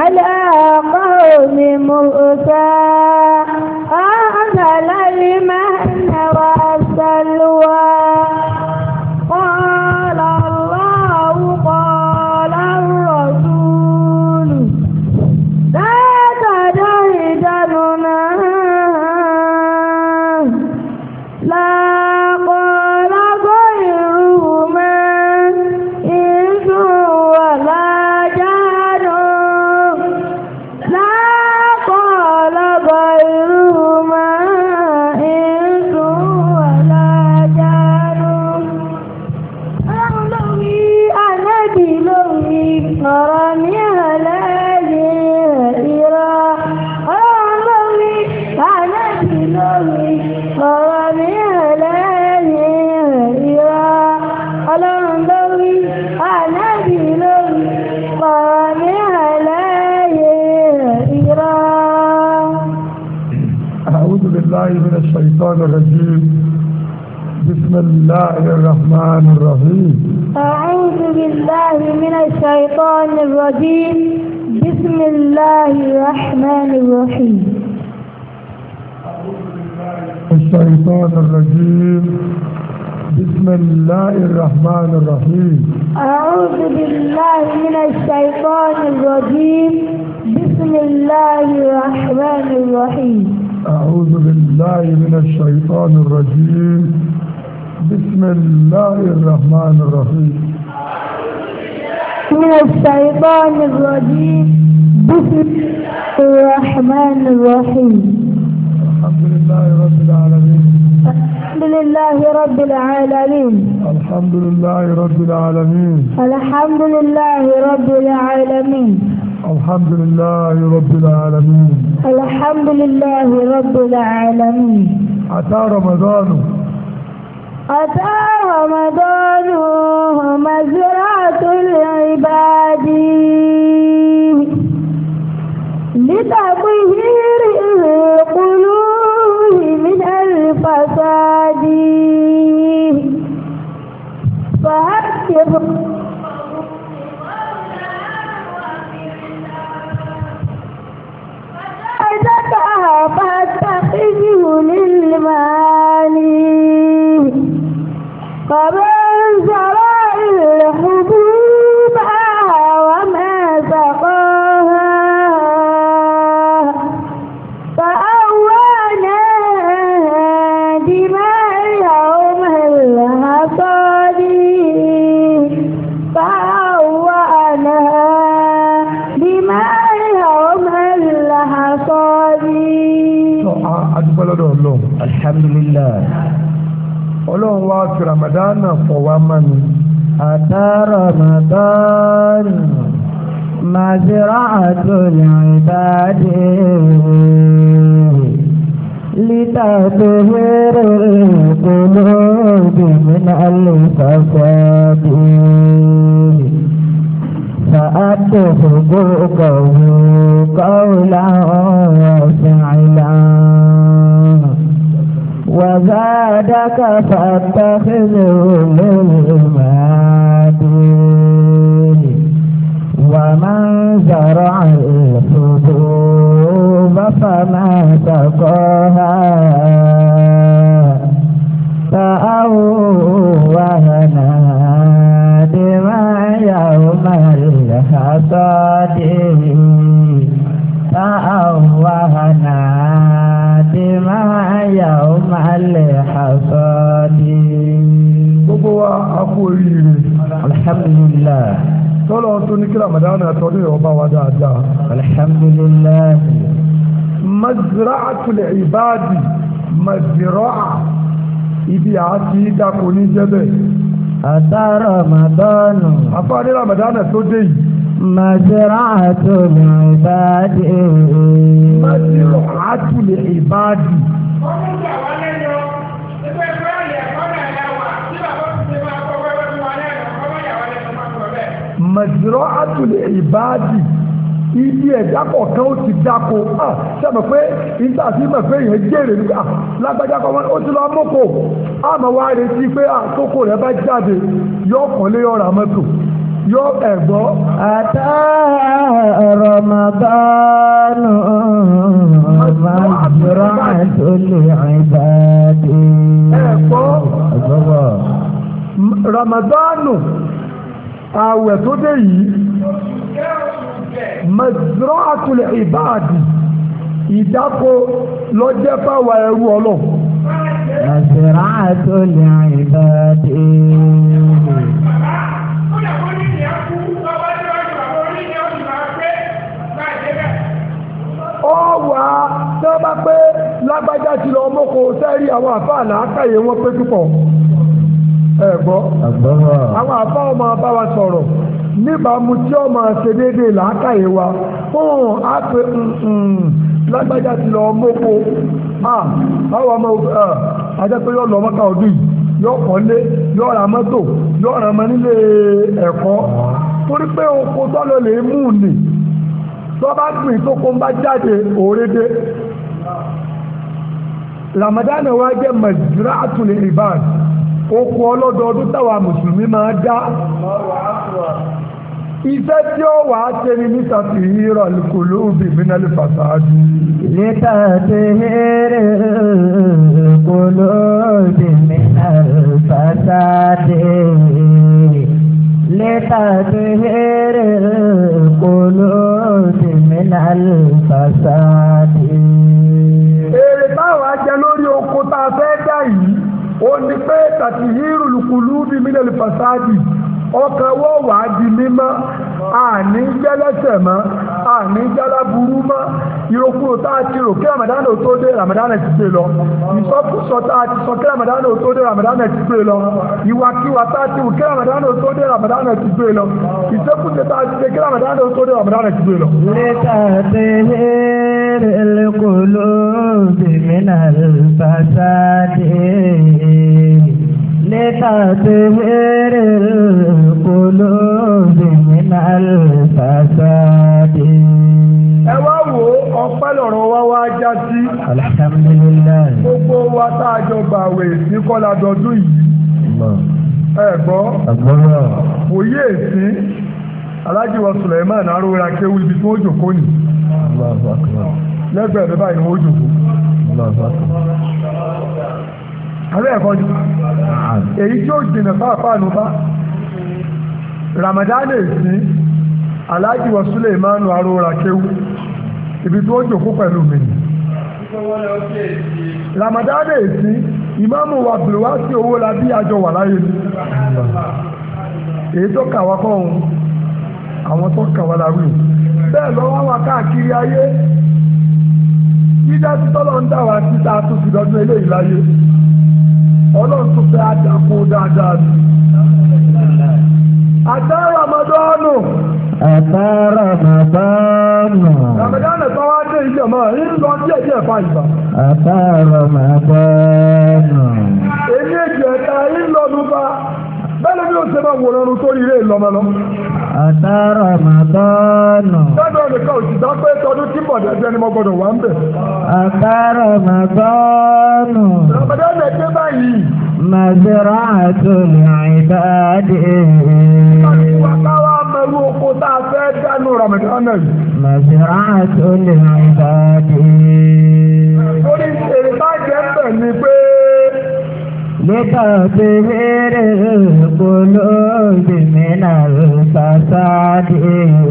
على قوم موسى أنزل المن والسلوى قال الله قال الرسول لا تدعنا لا قال غيرهما إنس ولا جان لا قال غيرهما إنس ولا جان أولوي أنبي لوي قرني عليه إرا أولوي أنبي لوي قرني عليه إرا أولوي أنبي لوي قرني عليه إرا. أعوذ بالله من الشيطان الرجيم. بسم الله الرحمن الرحيم. أعوذ بالله من الشيطان الرجيم. بسم الله الرحمن الرحيم. الشيطان الرجيم. بسم الله الرحمن الرحيم. أعوذ بالله من الشيطان الرجيم. بسم الله الرحمن الرحيم. أعوذ بالله من الشيطان الرجيم. بسم الله الرحمن الرحيم. من الشيطان الرجيم. بسم الله الرحمن الرحيم. الحمد لله رب العالمين. الحمد لله رب العالمين. الحمد لله رب العالمين. الحمد لله رب العالمين. الحمد لله رب العالمين. الحمد لله رب العالمين. أتى رمضان. أتى رمضان مزرعة العباد لتطهير القلوب من الفساد فهكذا فاتخذه للمعاني فمن زرع الحبوب وما سقاها فأوانا دماء يوم الحصاد فأوانا دماء يوم الحصاد. adúpẹ́ lọ́dọ̀ Ọlọ́run. alhamdulillah. Ọlọ́run wá fi Ramadan fọwọ́ mọ́ni. Ata Ramadan mazra'atul ibadi litatahhiril qulubi min al-fasadi فأتحققه قولا وفعلا وزادك فاتخذه للمعادي ومن زرع الحبوب فما سقاها فأوهنا دماء يوم الحصاد فأوهنا دماء يوم الحصاد. gbogbo wa a kú oríire. alhamdulillah. tọ́lọ́ tó ní kí Ramadan àtọ́dún yóò bá wa dáadáa. alhamdulillah. mazra'atul ibadi mazra'a ibi àti dákò ní jẹ́bẹ̀. Ata Ramadan. àfáàní Ramadan tó dé yìí. mazra'atul ibadi. mazra'atul ibadi. mazra'atul ibadi. ibi ẹ̀dá kọ̀ọ̀kan ó ti dáko sẹ́mọ̀ pé ìgbà tí mọ̀ pé èèyàn jèrè ní lágbájá kan ó ti lọ mọ́kò àmọ́ wá retí pé àkókò rẹ̀ bá jáde yóò kọ́lé ọ̀rà mọ́tò yóò ẹ̀gbọ́. Ata Ramadan. رمضان مزرعة العباد. Ramadanu àwẹ̀ tó dé yìí mazra'atul ibadi ìdáko lọ́jẹ́ fáwà ẹrú Ọlọ́run. Mazra'atul ibadi. Ọwà tó bá pé lágbájá ti lọ mọ́kò sẹ́rí àwọn àfáà làákàyè wọn pé púpọ̀. Ẹ̀gbọ́ àwọn àfáà ọmọ bá wa sọ̀rọ̀ níbàámu tí ó máa ṣe déédéé làákàyè wa fún àpè lágbájá ti lọ mọ́kò àwọn ọmọ ajẹ́pẹ́ yóò lọ mọ́ká ọdún yìí yóò kọ́lé yóò ra mọ́tò yóò ra mọ́ nílé ẹ̀kọ́ torí pé oko tọ́lọ lè mú nì tó bá gbìn tó kó ń bá jáde òrédé. Ramadan wa jẹ́ mazra'atul ibad oko ọlọ́dọọdún táwa mùsùlùmí máa dá iṣẹ́ tí ó wà á ṣe ni ní tàfihìrọ̀ al-qulubi minal fasadi. Litahhiri al-qulubi minal fasadi. Litahhiri al-qulubi minal fasadi. Èrè táwa jẹ lórí oko tá a fẹ́ dá yìí ó ní pé tàfihìrù al-qulubi minal fasadi ọkàn wọ́n wà á di mímọ́ àní jẹ́lẹ́sẹ̀ mọ́ àní jáláburú mọ́ ìrokúrò tá a ti rò kí Ramadan ò tó dé Ramadan ti gbé lọ ìsọkúsọ tá a ti sọ kí Ramadan ò tó dé Ramadan ti gbé lọ ìwàkiwà tá a ti wù kí Ramadan ò tó dé Ramadan ti gbé lọ ìṣekúṣe tá a ti ṣe kí Ramadan ò tó dé Ramadan ti gbé lọ. Litahhiri al-qulubi minal fasadi. Litahhiri al-qulubi minal fasadi. Ẹ wá wo ọpẹ́ lọ̀rọ̀ wá wá já sí. Alhamdulillah. Gbogbo wa tá a jọ gbààwẹ̀ ní kọ́lá dọdún yìí. Ẹ gbọ́. Òye èsì Alhaji wa Suleiman Arora kéwú ibi tí wọ́n jòkó nì. Lẹ́gbẹ̀ẹ́ mi báyìí ni wọ́n jòkó. Àbẹ́ ẹ̀kọ́ ni èyí tí ó jìnà fáfáà nù bá Ramadan èsì Alhaji wa Suleiman Arora kéwú ibi tí wọ́n jòkó pẹ̀lú mi. Ramadan èsì ìmáàmù wa bìrìwá sí owó la bí àjọ wà láyé ni èyí tó kà wá kọ́ ohun àwọn tó kà wá láwí bẹ́ẹ̀ lọ́wọ́ wà káàkiri ayé dídá tí tọ́lọ́ ń dà wá síta tó fi lọ́dún eléyìí láyé Ọlọ́run tó fẹ́ àdàkó dáadáa ni. Àtà Ramadanu. Àtà Ramadanu. Ramadan tó wá dé ìjọba ń lọ díẹ̀ díẹ̀ fa ìgbà. Àtà Ramadanu. Èmi èjì ẹ̀ka ń lọ nípa bẹ́ẹ̀ ni ó ṣe máa wòran tó rí ilé ìlọmọ lọ. Àtà Ramadanu. Lọ́dọ̀ nìkan òṣìṣẹ́ pé tọdún tí bọ̀ dẹ́gbẹ́ ni mo gbọ́dọ̀ wà ń bẹ̀. Àtà Ramadanu. Ramadan ẹgbẹ́ báyìí. Mazra'atul ibadi. Wà káwá mẹ́rú oko tá a fẹ́ dánú Ramadan náà yìí. Mazra'atul ibadi. Orí èrè bá jẹ́ bẹ̀ ni pé. Litahhiri al-qulubi minal fasadi.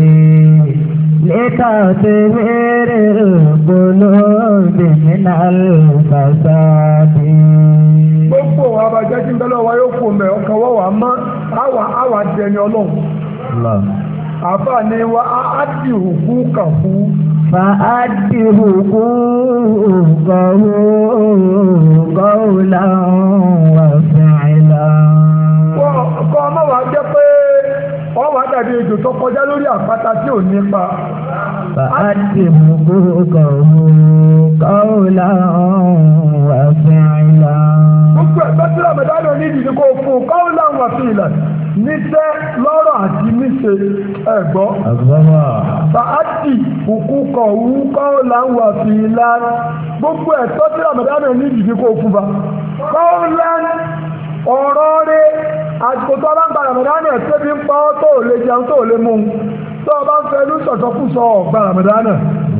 Litahhiri al-qulubi minal fasadi. Gbogbo wa bá jẹ́ kí n bẹ́lẹ̀ wa yóò kó mẹ́ ọkàn wọ́n wà mọ́ àwà jẹni Ọlọ́run. Àbá ni wa á dì òkú kàfú. Fa'addi huquqahu qawlan wa fi'lan. Kọ́ ọmọ wa jẹ́ pé wọ́n wá dàbí ejò tó kọjá lórí àpáta tí ò nípa. Fa'addi huquqahu qawlan wa fi'lan. Gbogbo ẹ̀gbẹ́ tí Ramadan ní ìdíje kó fún qawlan wa fi'lan níṣẹ́ lọ́rọ̀ àti níṣe ẹ̀gbọ́. Fa'addi huquqahu qawlan wa fi'lan. Gbogbo ẹ̀tọ́ tí Ramadan ní ìdíje kó fún ba. Qawlan ọ̀rọ̀ rẹ̀ àsìkò tó bá ń gba Ramadan ẹ̀tẹ́ bí ń pa ọ́ tó lè jẹun tó lè mú tó o bá ń fẹ́ ló sọ̀tọ̀kùsọ ọ̀gbà ramadana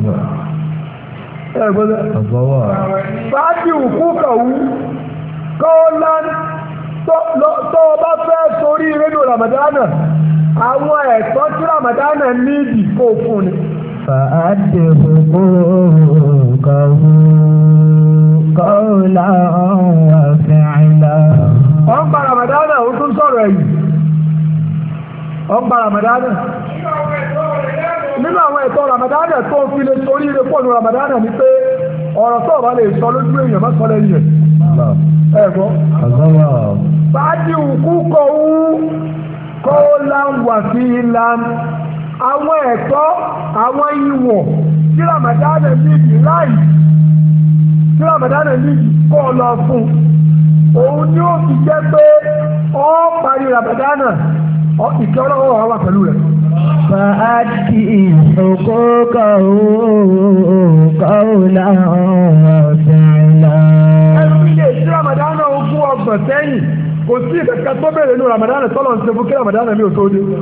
ẹgbẹ́lẹ́ sáájú òkú kàwú kọ́ọ́lá tó o bá fẹ́ sórí rédíò ramadana àwọn ẹ̀tọ́ tí ramadana nídìí kó fún ni. fàádé òkú kàwú kọ́ọ́lá wà fìlà. wọ́n gba ramadana ó tún sọ̀rọ̀ ẹ̀yìn wọ́n gba ramadana nínú àwọn ẹ̀tọ́ ramadana tó fi lè sórí ilé pọ̀nù ramadana ni pé ọ̀rọ̀ tó bá lè sọ lójú èèyàn má sọ lẹ́yìn ẹ̀ ẹ̀gbọ́. bájí òkú kọ́ láwà sí ìlànà àwọn ẹ̀tọ́ àwọn ìwọ̀ tí ramadana níbi láì tí ramadana níbi kọ́ lọ fún òun ni ó fi jẹ́ pé ó parí ramadana ìkẹ́ ọlọ́wọ́ wà pẹ̀lú rẹ̀. fàádì huquqahu qawlan wa fi'lan. ẹnu ilé tí ramadana ogún ọgbọ̀n sẹ́yìn kò sí ìkẹ́kẹ́ tó bẹ̀rẹ̀ nínú ramadana tọ́lọ̀ ń ṣe fún kí ramadana mi ò tó dé.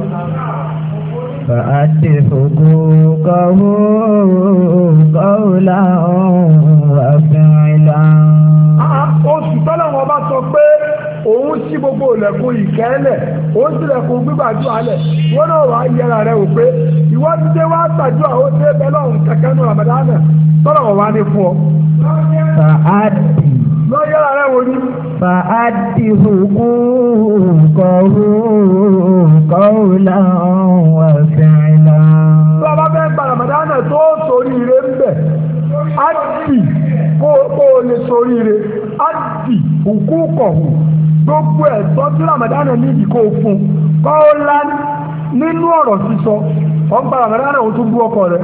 fàádì huquqahu qawlan wa fi'lan. oṣù tọ́lọ̀ wọn bá sọ pé òun sí gbogbo ìlẹ̀kùn ìkẹ́lẹ̀ òun sì lẹ̀kùn gbígbàdúrà lẹ̀ wọ́n náà wàá yẹra rẹ̀ wò pé ìwọ́n ti wá ṣàdúrà ó dé bẹ́ẹ̀ lọ́hùn kẹ̀kẹ́ nù ramadana tọ́lọ̀ wọn wá ní fún ọ. fàádì. lọ yẹra rẹ̀ wò ni. fàádì huquqahu qawlan wa fi'lan. tó o bá fẹ́ gba ramadana tó sórí ire ń bẹ̀ á dì kó o lè sórí ire á dì huquqahu gbogbo ẹ̀tọ́ tí ramadana níbi kó fún kọ́ọ́lá nínú ọ̀rọ̀ sísọ ọ̀n gba ramadana òun tún bú ọkọ rẹ̀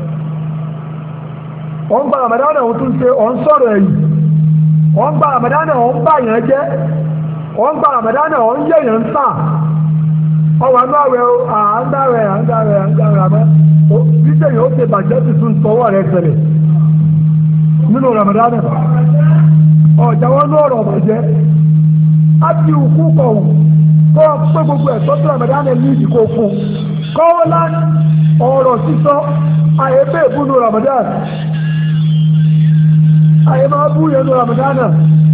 ọ̀n gba ramadana òun tún ṣe ọ̀n sọ̀rọ̀ ẹ̀yìn ọ̀n gba ramadana òun bá yẹn jẹ́ ọ̀n gba ramadana òun yẹ yẹn ń sà ọwọ́ àánú àwẹ̀ àńdáwẹ̀ àmọ́ jíjẹ́ yìí ó ṣe bàjẹ́ tuntun tọwọ́ rẹ̀ ṣẹlẹ̀ nínú ramadana ọ̀jàwọ́ ní ọ̀rọ̀ bàjẹ́ àti òkú kọ̀wù kọ́ pé gbogbo ẹ̀tọ́ tí ramadana ní ìdíkò fún kọ́ọ́lá ọ̀rọ̀ sísọ àyèbé ìbúnú ramadana àyè máa bú yẹnu ramadana.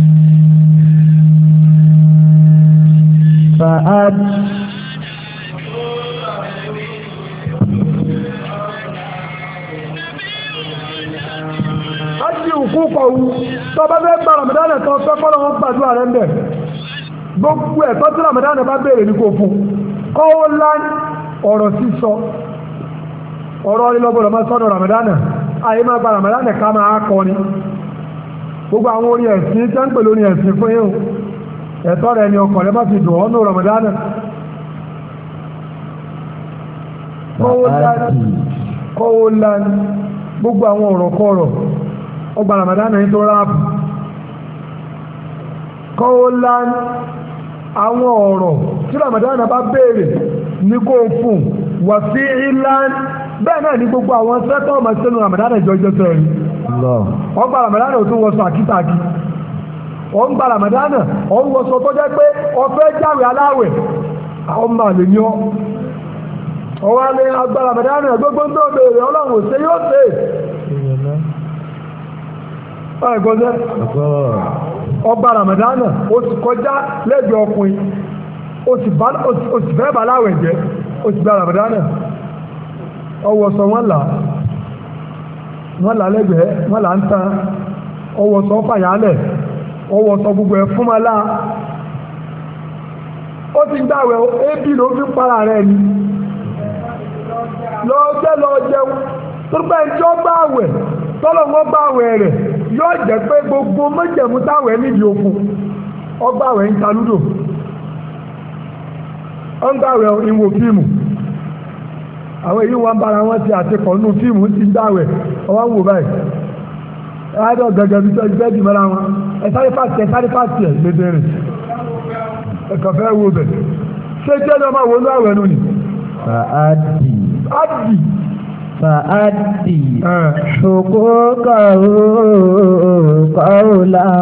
àti òkú kọ̀wù tó bá fẹ́ gba ramadana kan fẹ́ kọ́ lọ́wọ́ gbàdúrà rẹ̀ ń bẹ̀. gbogbo ẹ̀tọ́ tí ramadana bá béèrè ní kò fún kọ́ọ́lá ọ̀rọ̀ sísọ ọ̀rọ̀ orílọ́gbọ̀dọ̀ máa sọ́nà ramadana àyè máa gba ramadana ká máa kọ́ ni gbogbo àwọn orin ẹ̀sìn tẹ́ ń pè lórí ẹ̀sìn fún yíò ẹ̀tọ́ rẹ̀ ni ọkọ̀ rẹ̀ bá ti dùn ọ́nà ramadana kọ́ọ́lá gbogbo àwọn ọ̀rọ̀ kọ́ọ̀rọ̀ ọgbà ramadana yìí tó ráàpù kọ́ọ́lá àwọn ọ̀rọ̀ tí ramadana bá béèrè ní kó fún wà sí ìlànà bẹ́ẹ̀ náà ní gbogbo àwọn sẹ́tọ̀ ọmọ sínú ramadana ìjọjọ́ sẹ́rin wọ́n gba ramadana ò tún wọ́sọ àkítàkì wọ́n gba ramadana wọ́n wọ́sọ tó jẹ́ pé ọfẹ́ jáwé aláwẹ̀ àwọn ọmọ àlè ní ọ́ ọwọ́ alẹ́ agbá ramadana gbogbo tó béèrè ọlọ́run ò ṣe yóò ṣe ọgbà ramadana ó ti kọjá lẹ́gbẹ̀ẹ́ ọkùnrin ó sì fẹ́ bá láwẹ̀ jẹ́ ó sì gba ramadana ọwọ́ sọ wọ́n là lẹ́gbẹ̀ẹ́ wọ́n là ń tan ọwọ́ sọ fàyálẹ̀ ọwọ́ sọ gbogbo ẹ̀ fún malá ó ti gbàwẹ̀ ebi ló fi para rẹ̀ ni lọ jẹun tó pẹ́ tí ó gbàwẹ̀ tọ́lọ̀ wọn gbàwẹ̀ rẹ̀ yóò jẹ́ pé gbogbo méjèmú táwẹ̀ nídìí òkun ọgbàwẹ̀ ń ta lúdò ọgbàwẹ̀ ìwò fíìmù àwọn èyí wọn bára wọn ti àtikọ̀ nínú fíìmù ti gbàwẹ̀ ọwọ́ ń wò báyìí ẹ̀ádọ́ gẹ́gẹ́ bí tó jẹ́ jù mẹ́ra wọn ẹ̀sáré pàtì ẹ̀ lédè rẹ̀ ẹ̀kọ̀fẹ́ wo bẹ̀ ṣé jẹ́ ní ọmọ wo ní àwẹ̀ nù ni. فأدي حقوقه قولا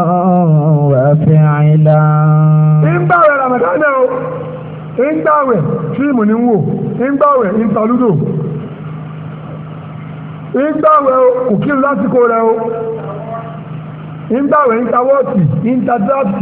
وفعلا. ń gbàwẹ̀ Ramadan o ń gbàwẹ̀ fíìmù ní wò ìgbàwẹ̀ ìntàlúdò ìgbàwẹ̀ òkìlú lásìkò rẹ̀ o ìgbàwẹ̀ ìntàwọ́tì ìntàdráfì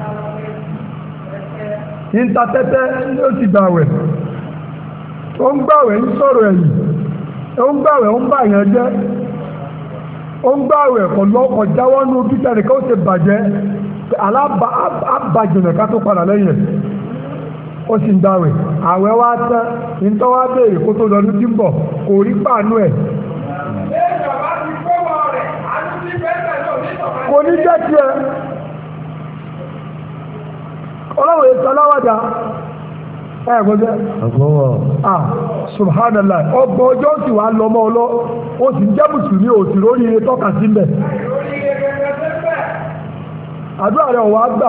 ìntàtẹ́tẹ́ ló ti gbàwẹ̀ ó ń gbàwẹ̀ ń sọ̀rọ̀ ẹ̀yìn ó ń gbàwẹ̀ ó ń bà yẹn jẹ́ ó ń gbàwẹ̀ kọ̀ jáwọ́ ní bíkẹ́ nìkan ó ti bàjẹ́ alábàjẹ̀nà ká tó padà lẹ́yìn ó sì ń gbàwẹ̀ àwẹ̀ wá tán ìtọ́ wá béèrè kó tó lọ́dún tí ń bọ̀ kò rí pàánú ẹ̀ kò ní jẹ́ tiẹ̀ ọlọ́wọ̀ ètò aláwàdà ẹ̀gbọ́dẹ́ subhanallah ọgbọ̀n ọjọ́ sì wà lọ́mọ ọlọ́ ó sì ń jẹ́ mùsùlùmí òsì lórí ilé tọ́ka sí mẹ́ àdúrà rẹ̀ wà gbà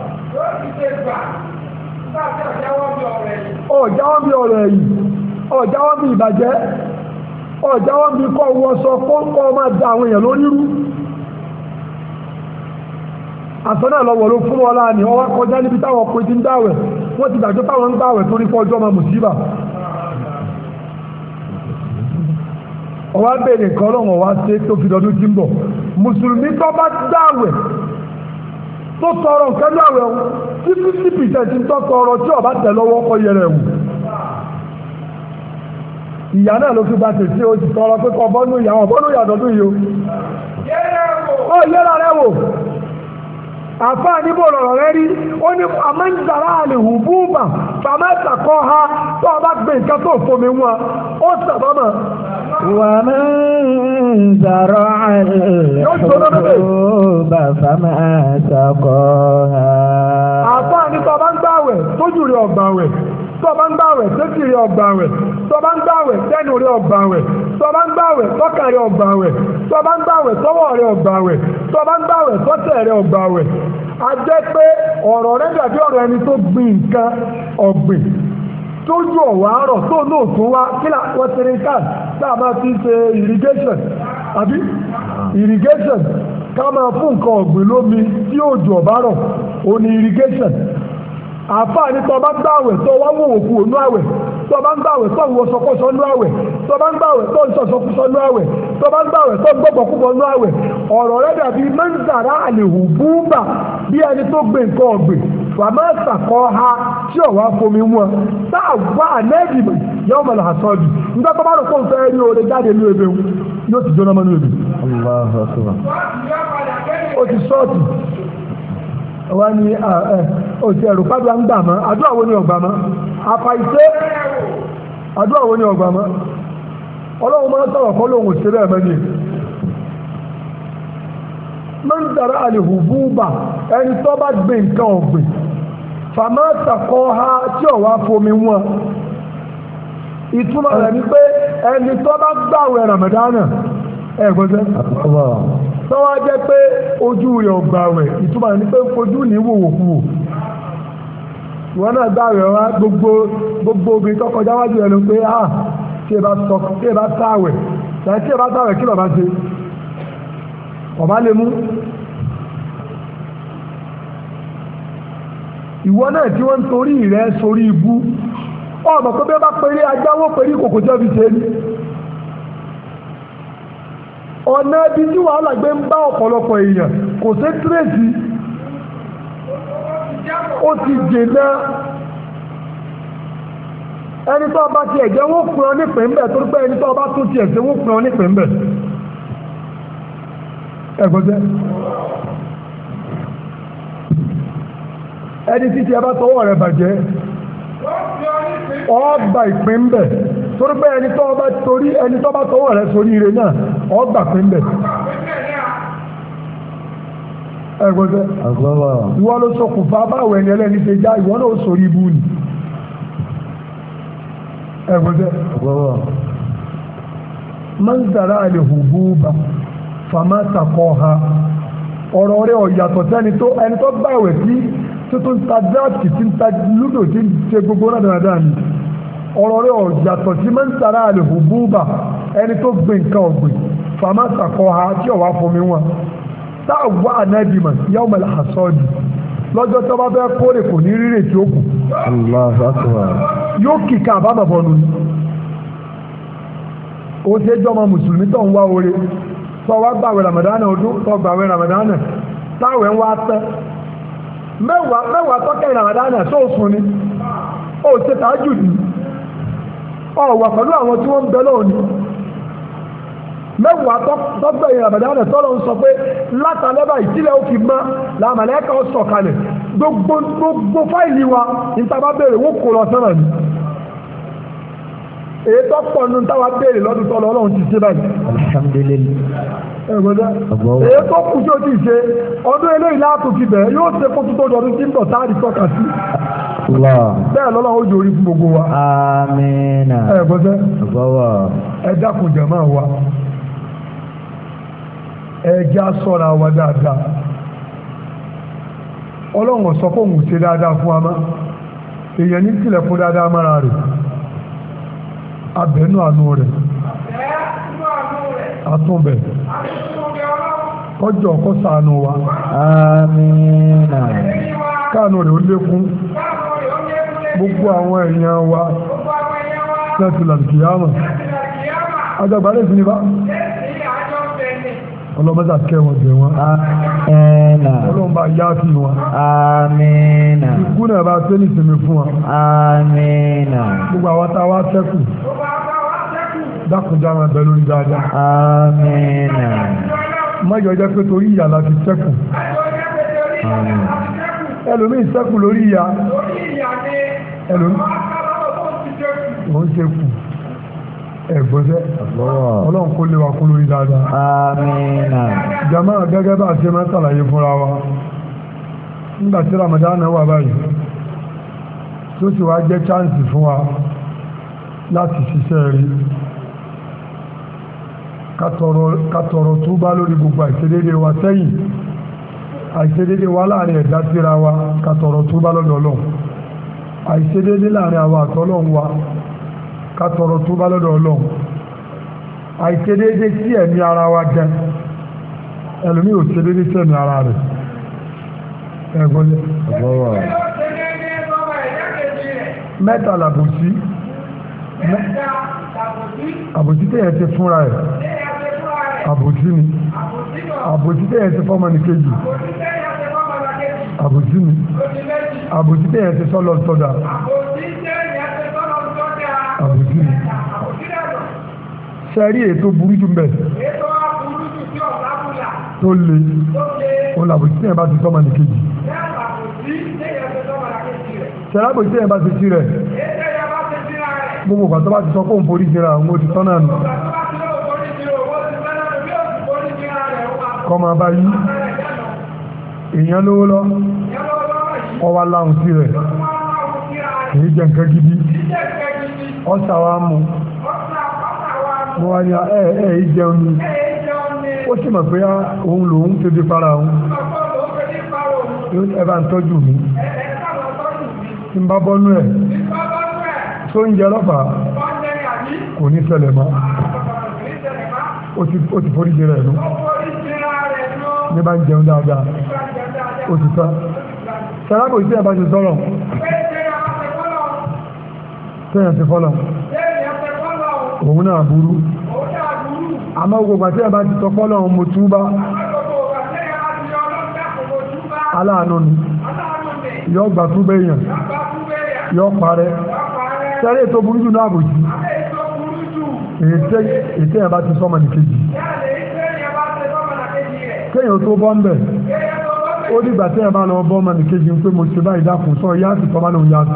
ọ̀jáwọ́ bí ọ̀rọ̀ ẹ̀yìn ọ̀jáwọ́ bí ìbàjẹ́ ọ̀jáwọ́ bí kọ́ wọ́n sọ kọ́ máa da àwọn èèyàn lórí rú àsọ́nà lọ́wọ́ ló fún wọn láàrin ọwá kọjá níbi táwọn ọkùnrin ti ń dáwẹ̀ wọ́n ti dàjọ́ táwọn ń dáwẹ̀ torí fọ́ ọjọ́ ọmọ mùsíbà ọwá bèèrè nǹkan ọlọ́wọ́ wá ṣe tó fi dọdún tí ń bọ̀ mùsùlùmí tó bá dáwẹ̀ tó tọrọ nǹkan dáwẹ̀ tí 50% ti ń tọ́ tọrọ tí ọba tẹ̀ lọ́wọ́ kọ yẹrẹ wù ìyá náà ló fi bá tẹ̀ sí o ti tọrọ pé kọ bọ́nú ìyàwó bọ́nú ìyàdọ́dún yìí o yẹra rẹ wò àfáà níbò lọ̀rọ̀ rẹ̀ rí ó ní àmọ́ǹdàrá àlè hùbúùbà bàmẹ́ta kọ́ ha tó ọba gbé nǹkan tó fomi wọn ó sàbámà. wà mọ́ǹdàrá àlè hùbúùbà bàmẹ́ta kọ́ ha. àfáà ní tó bá ń gbàwẹ̀ tójú rí ọgbàwẹ̀ tó bá ń gbàwẹ̀ tẹ́tì rí ọgbàwẹ̀ tó bá ń gbàwẹ̀ tẹ́nu rí ọgbàwẹ̀ tó bá ń gbàwẹ̀ tọ́kà rí ọgbàwẹ̀ tó bá ń gbàwẹ̀ tọ́wọ́ rí ọgbàwẹ̀ tó bá ń gbàwẹ̀ tọ́tẹ̀ rí ọgbàwẹ̀ a jẹ́ pé ọ̀rọ̀ rẹ̀ dàbí ọ̀rọ̀ ẹni tó gbin nǹkan ọ̀gbìn tójú ọ̀wà àárọ̀ tó náà tún wá kílà watering can táà máa fi ṣe irrigation àbí irrigation ká máa fún nǹkan ọ̀gbìn lómi tí òjò ọ̀bá rọ̀ ó ní irrigation àfáà ní tó bá ń gbàwẹ̀ tó wá wò òkú ònú àwẹ̀ tó bá ń gbàwẹ̀ tó ń wọ sọkọsọ nú àwẹ̀ tó bá ń gbàwẹ̀ tó ń sọsọkúsọ nú àwẹ̀ tó bá ń gbàwẹ̀ tó ń gbọ́gbọ̀ púpọ̀ nú àwẹ̀ ọ̀rọ̀ rẹ̀ dàbí mẹ́ńdàrá àlèhù búùbà bí ẹni tó gbé nǹkan ọ̀gbìn fàmẹ́sà kọ́ ha tí ọ̀wá fomi wọn táà wá ànẹ́ẹ̀dìmọ̀ yọ ọmọ là sọ́ọ̀dì nígbà tó bá rò fún fẹ́ rí oore jáde ní ebe yóò ti jóná mọ́ ní ebe ó ti sọ́ọ̀tì wá ní òtí ẹ̀rù pàdùwà ń gbà mọ́ àdúrà wo ni ọgbà mọ́ àfàìṣe àdúrà wo ni ọgbà mọ́ ọlọ́run máa sọ̀rọ̀ kọ́ lóhun òṣèré ẹ̀mẹ́ ni mẹ́ńdàrá àlèhùbúùbà ẹni tó bá gbé nǹkan ọ̀gbìn fàmẹ́ta kọ́ ha tí ọ̀wá fomi wọn ìtumọ̀ rẹ̀ ni pé ẹni tó bá gbàwẹ̀ Ramadana ẹ̀gbọ́sẹ̀ tọ́wọ́ jẹ́ pé ojú rẹ̀ ọgbàwẹ̀ ìtumọ̀ rẹ̀ ni pé fojú ní wòwòkúwò ìwọ́n náà gbàwẹ̀ wá gbogbo obìnrin tó kọjá wájú ẹnu pé tí ẹ bá sáwẹ̀ tí ẹ bá sáwẹ̀ kí ló bá ṣe ọba lè mú ìwọ náà tí wọ́n ń torí rẹ̀ sórí ibú ọmọ pé bẹ́ẹ̀ bá pẹ̀lú ajáwó pẹ̀lú kòkò jẹ́ fi ṣe ní ọ̀nà ibi tí wàhálà gbé ń bá ọ̀pọ̀lọpọ̀ èèyàn kò sí tírèsì ó ti jìnnà ẹni tó bá ti ẹ̀jẹ̀ wọ́n pin ọ nípìn bẹ̀ torí pé ẹni tó bá tún ti ẹ̀jẹ̀ wọ́n pin ọ nípìn bẹ̀ ẹ̀gbọ́jẹ́ ẹni títí ẹ bá tọwọ́ rẹ̀ bàjẹ́ ọgbà ìpín ń bẹ̀ torí pé ẹni tó bá tọwọ́ rẹ̀ sórí ire náà ọgbà pín ń bẹ̀ ẹgbọ́sẹ̀ ìwọ ló ṣokùnfà báwọ̀ ẹni ẹlẹ́ni ṣe já ìwọ náà sórí ibú ni ẹgbọ́sẹ̀ mọ́ńdàrá àlèhùbúùbà fàmátàkọ́ ha ọ̀rọ̀ rẹ̀ ọ̀yàtọ̀ sí ẹni tó gbàwẹ̀ sí tó ń ta dáàtì tí ń ta lúdò tí ń ṣe gbogbo náà dáadáa ni ọ̀rọ̀ rẹ̀ ọ̀yàtọ̀ sí mọ́ńdàrá àlèhùbúùbà ẹni tó gbé nǹkan ọ̀gbìn fàmátàkọ́ ha tí ọ̀wá fomi wọn táàwọ̀ ànádìmọ̀ yàwó mẹ́lá àsọ́ọ̀dì lọ́jọ́ tó bá bẹ́ẹ̀ kórè kò ní rírè tí ó kù. yóò kíkà àbámọ̀bọ̀nù ó ṣe jọmọ mùsùlùmí tó ń wá oore tó wá gbàwẹ̀ ramadana ọdún tó gbàwẹ̀ ramadana táwẹ̀ ń wá tẹ́ mẹ́wàá tọ́kẹ́ ramadana tó sùn ni ó ṣe tàájù ní ọ̀wà pẹ̀lú àwọn tí wọ́n ń bẹ lónìí mẹ́wàá tọ́gbẹ̀ ramadana tọ́lọ ń sọ pé látàlẹ́bà ìtílẹ̀ ó fi mọ́ làmàlẹ́kà ó sọ̀kalẹ̀ gbogbo fáìlì wa ìtàbá bèèrè wó kò lọ sọ́nà ni èyí tó pọ̀ nínú táwa béèrè lọ́dún tọ́lọ ọlọ́run ti ṣe báyìí. alhamdulillah. ẹ̀gbọ́dá èyí tó kù tí ó ti ṣe ọdún eléyìí láàtò ti bẹ̀rẹ̀ yóò ṣe kó tó dọ̀dún tí ń bọ̀ táàdì tọ́ka sí. bẹ́ẹ̀ lọ́lọ́run ó jòrí fún gbogbo wa. amina. ẹ̀gbọ́dá ẹ dákun jàmáà wa ẹ já ṣọ́ra wa dáadáa ọlọ́run sọ fún òun ṣe dáadáa fún wa má èèyàn ní sílẹ̀ fún dáadáa mára rẹ̀ abẹ́nú àánú rẹ̀ àtúnbẹ̀ kọjọ kó ṣàánú wa amina káànú rẹ̀ ó lékún gbogbo àwọn èèyàn wa tẹ́tù làlùkìyàmọ̀ ajagbálẹ̀ sí ní bá ọlọ́mọdé kẹwọn jẹ wọn ọlọ́mọba yá fi wọn ikú náà bá tẹ́ ní ìsinmi fún wọn gbogbo àwọn tá a wá sẹ́kù dákùnjá wọn bẹ lórí dáadáa mọ́jọ jẹ́ pé torí ìyà la fi sẹ́kù ẹlòmíì sẹ́kù lórí ìyà ẹlòmíì wọ́n sẹ́kù ẹ̀gbọ́sẹ́ ọlọ́run kó lè wà kó lórí dáadáa. àmín. jama gẹ́gẹ́ bá a ṣe máa ń ṣàlàyé fúnra wa nígbà tí Ramadan náà wà báyìí tó sì wá jẹ́ chance fún wa láti ṣiṣẹ́ rí ká tọrọ túbá lórí gbogbo àìṣedéédé wa sẹ́yìn àìṣedéédé wa láàrin ẹ̀dá síra wa ká tọrọ túbá lọ́dọ̀ Ọlọ́run àìṣedéédé láàrin àwa àtọ́lọ́run wa ká tọrọ túbá lọ́dọ̀ Ọlọ́run àìṣedéédé sí ẹ̀mí ara wa jẹ ẹlòmí ò ṣedéédé sí ẹ̀mí ara rẹ̀ ẹ̀gbọ́n mẹ́ta làbòsí àbòsí tẹ̀yẹ̀ ti fúnra ẹ̀ àbòsí ni àbòsí tẹ̀yẹ̀ ti fọ́mọ ní kejì àbòsí ni àbòsí tẹ̀yẹ̀ ti sọ́lọ́ sọ́dà àbòsí ni sẹ́rí ètò burú jù mbẹ̀ tó le ó làbòsí tẹ̀yẹ̀ bá ti sọ́mọ ní kejì sẹ́rí àbòsí tẹ̀yẹ̀ bá ti sí rẹ̀ gbogbo ìgbà tó bá ti sọ fóun forí jìra àwọn odi tọ́nà nù kọ́ máa bá yí èèyàn lówó lọ ọwá láhùn sí rẹ̀ èyí jẹ́ nǹkan gidi ọ́sà wa mú mo wá ní ẹ̀ jẹun ni ó sì mọ̀ pé òun lòun tẹ́bí para òun ẹ bá ń tọ́jú mi tí ń bá bọ́nú ẹ̀ tó ń jẹ lọ́fàá kò ní ṣẹlẹ̀ mọ́ ó ti forí jẹ rẹ̀ nú ní bá ń jẹun dáadáa ó ti tán sàrábò tí ẹ bá ti sọ́rọ̀ tẹ́yàn ti fọ́lọ̀ òun náà burú àmọ́ gbogbo àti ẹ bá ti tọpọ́lọ̀ mo túbá aláàánú ni yọ gbà túbẹ̀ èèyàn yọ parẹ́ sẹ́rẹ́ tó burú jù náà bò jù ètè ẹ̀ bá ti sọ́mọ ní kejì kéèyàn tó bọ́ ń bẹ̀ ó dìgbà tí ẹ̀ bá lọ bọ́ ọmọ ní kejì ń pé mo ṣe báyìí dákun sọ yá sí tọ́mọ lòun yá sí.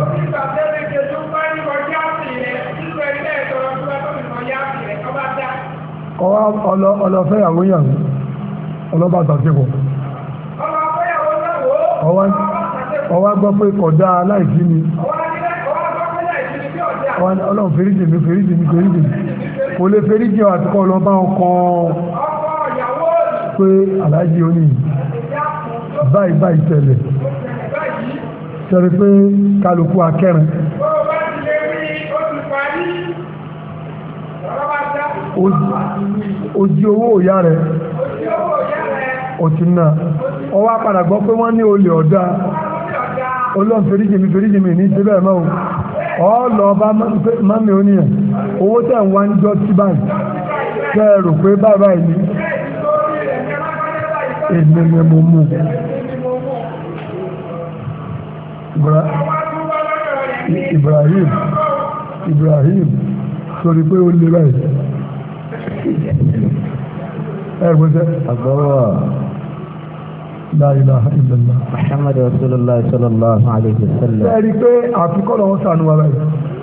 ọlọ́fẹ́yàwó yàwó ọlọ́bà tàṣepọ̀ ọwá gbọ́ pé kódà aláìsí ni ọlọ́run fèríjì mi kò lè fèríjì àti kọ́ lọ bá ọkọ̀ pé aláàjì oní báyìí tẹ̀lẹ̀ tẹ̀lẹ̀ pé kálukú akẹ́rin ojí owó òyá rẹ̀ òtí náà ọwá padà gbọ́ pé wọ́n ní olè ọ̀dá ọlọ́run fèríjì mi ní ìṣẹ́bẹ̀ mọ́ ọlọ bá mami oníyàn owó tẹ̀ ń wá ń jọ tí báyìí tẹ́ ẹ rò pé báyìí ni èmi ni mo mú Ibrahim sórí pé ó lè báyìí ẹgbẹ́sẹ̀ agbọ́wọ́ la ilaha illallah Muhammad rasulullah sallallahu alayhi wa sallam. ẹ̀rí pé àfikọ́ lọ́wọ́ sànú wa báyìí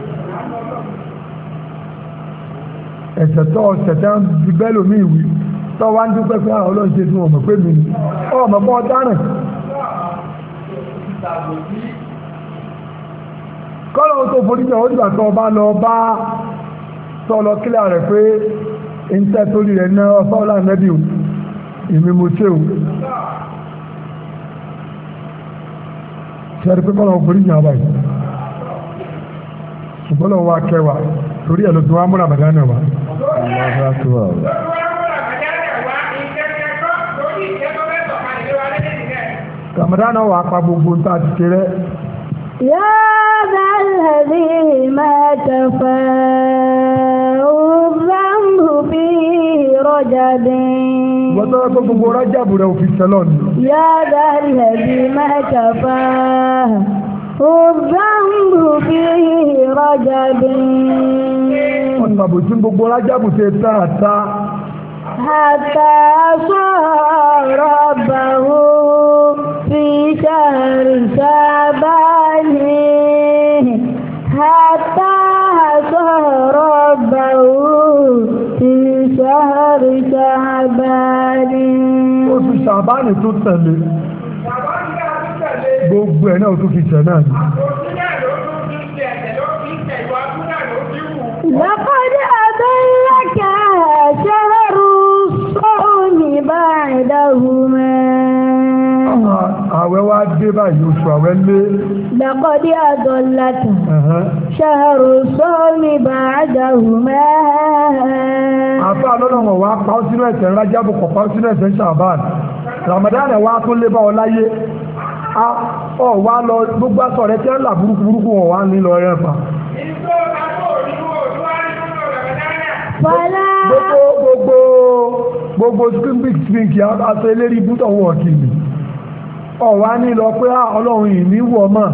ẹ̀sẹ̀ tó ọ̀sẹ̀ tẹ́ ń di bẹ́ẹ̀ lómi ìwé tó wá ń dúpẹ́ pé àwọn ọlọ́run ṣe fún ọmọ pé mi ni ọmọ bọ́ dáràn kọ́lọ̀ tó forí jẹ́ òdìgbà tó bá lọ bá tọ́lọ kílẹ̀ rẹ̀ pé ń tẹ́ torí rẹ̀ ná ọfọ́ ọlá nẹ́bí o ìmí mo ṣe o ṣẹ́rí pé kọ́lọ̀ forí jẹ́ àbáyé ṣùgbọ́n lọ wá kẹwàá torí ẹ̀ ló tún wá múra bàdá náà wá. Ramadana wà pa gbogbo ń ta ti kéré. يا ذا الذي ما تفاء الذنب فيه رجب wọ́n tọ́lá tó gbogbo rájàbù rẹ̀ òfin sẹ́lọ̀n. يا ذا الذي ما تفاء الذنب فيه رجب wọ́n tàbí tí gbogbo rájàbù ṣe tààtà. حتى صار ربه في شهر شعبان حتى صار ربه في شهر شعبان oṣù ṣàbánì tó tẹ̀lé gbogbo ẹ̀ náà tó fi tẹ̀ náà ni. لقد أضلك شهر الصوم بعدهما àwẹ̀ wá dé báyìí oṣù àwẹ̀ lé. لقد أضلك شهر الصوم بعدهما àfa lọ́lọ́wọ̀n wá pa ọ́ sínú ẹ̀ṣẹ̀ rájábù kọ̀ pa ọ́ sínú ẹ̀ṣẹ̀ ṣàbán Ramadan wá tún lé bá ọ láyé ọ wá lọ gbogbo aṣọ rẹ tí ń là burúkú wọn wá ní lọ rẹ fà. gbogbo spink aṣọ eléri bútọ̀ wọ̀ kìlì ọ̀wá ní lọ pé ọlọ́run ìní wọ̀ mọ́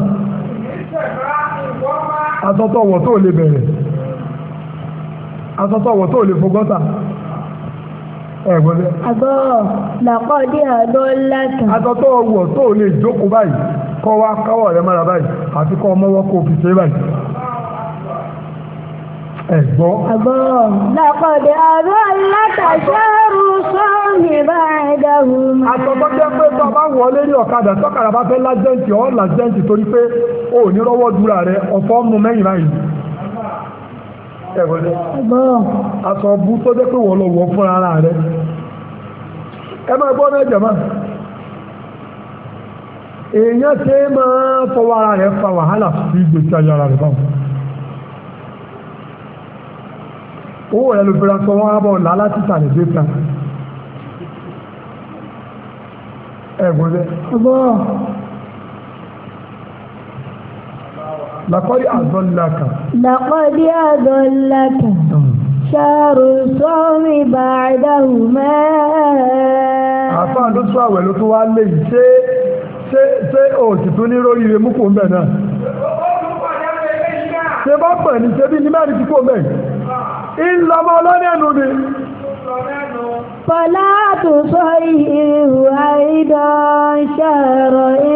asọ́tọ̀wọ̀ tó lè bẹ̀rẹ̀ asọ́tọ̀wọ̀ tó lè fogọ́ta ẹ̀gbọ́dẹ́ àgọ́ làkọ́dí àgọ́ lákà asọ́tọ̀wọ̀ tó lè jókòó báyìí kọ́ wá káwọ̀ rẹ mọ́ra báyìí àti kọ́ mọ́wọ́ kó fi ṣe báyìí ẹ̀gbọ́ àgọ́ làkọ́dí àgọ́ lákà ṣẹ́rù sọ́ọ̀mì ba'dahum. àtọ̀tọ̀ jẹ́ pé tó a bá wọlé ní ọ̀kadà tọ́kadà bá fẹ́ lájẹ́ǹtì ọ́ lájẹ́ǹtì torí pé ó ní rọ́wọ́ dúra rẹ ọ̀fọ́ mú mẹ́yìn báyìí ẹ̀gbọ́dẹ́ aṣọ bú tó jẹ́ pé wọ́n lọ wọ́ fún ara rẹ ẹ máa gbọ́ náà jẹ̀mọ́ èèyàn ṣe máa fọwọ́ ara rẹ̀ fa wàhálà sí ìgbésí ayé ara rẹ̀ báwọn owó rẹ̀ ló fẹ́ra sọ wọ́n á bọ̀ ńlá láti sàlẹ̀ dé kan ẹ̀gbọ́dẹ́ لقد أضلك شهر الصوم بعدهما àfáà ló tún àwẹ̀ ló tún wá lè ṣe òsì tó ní rórí rẹ̀ mú kò ń bẹ̀ náà ṣe bá pẹ̀ ní ṣe bí ní mẹ́rin tí kò mẹ́ ìlọmọ ọlọ́nẹ́nu ni فلا تصيره أيضا شهر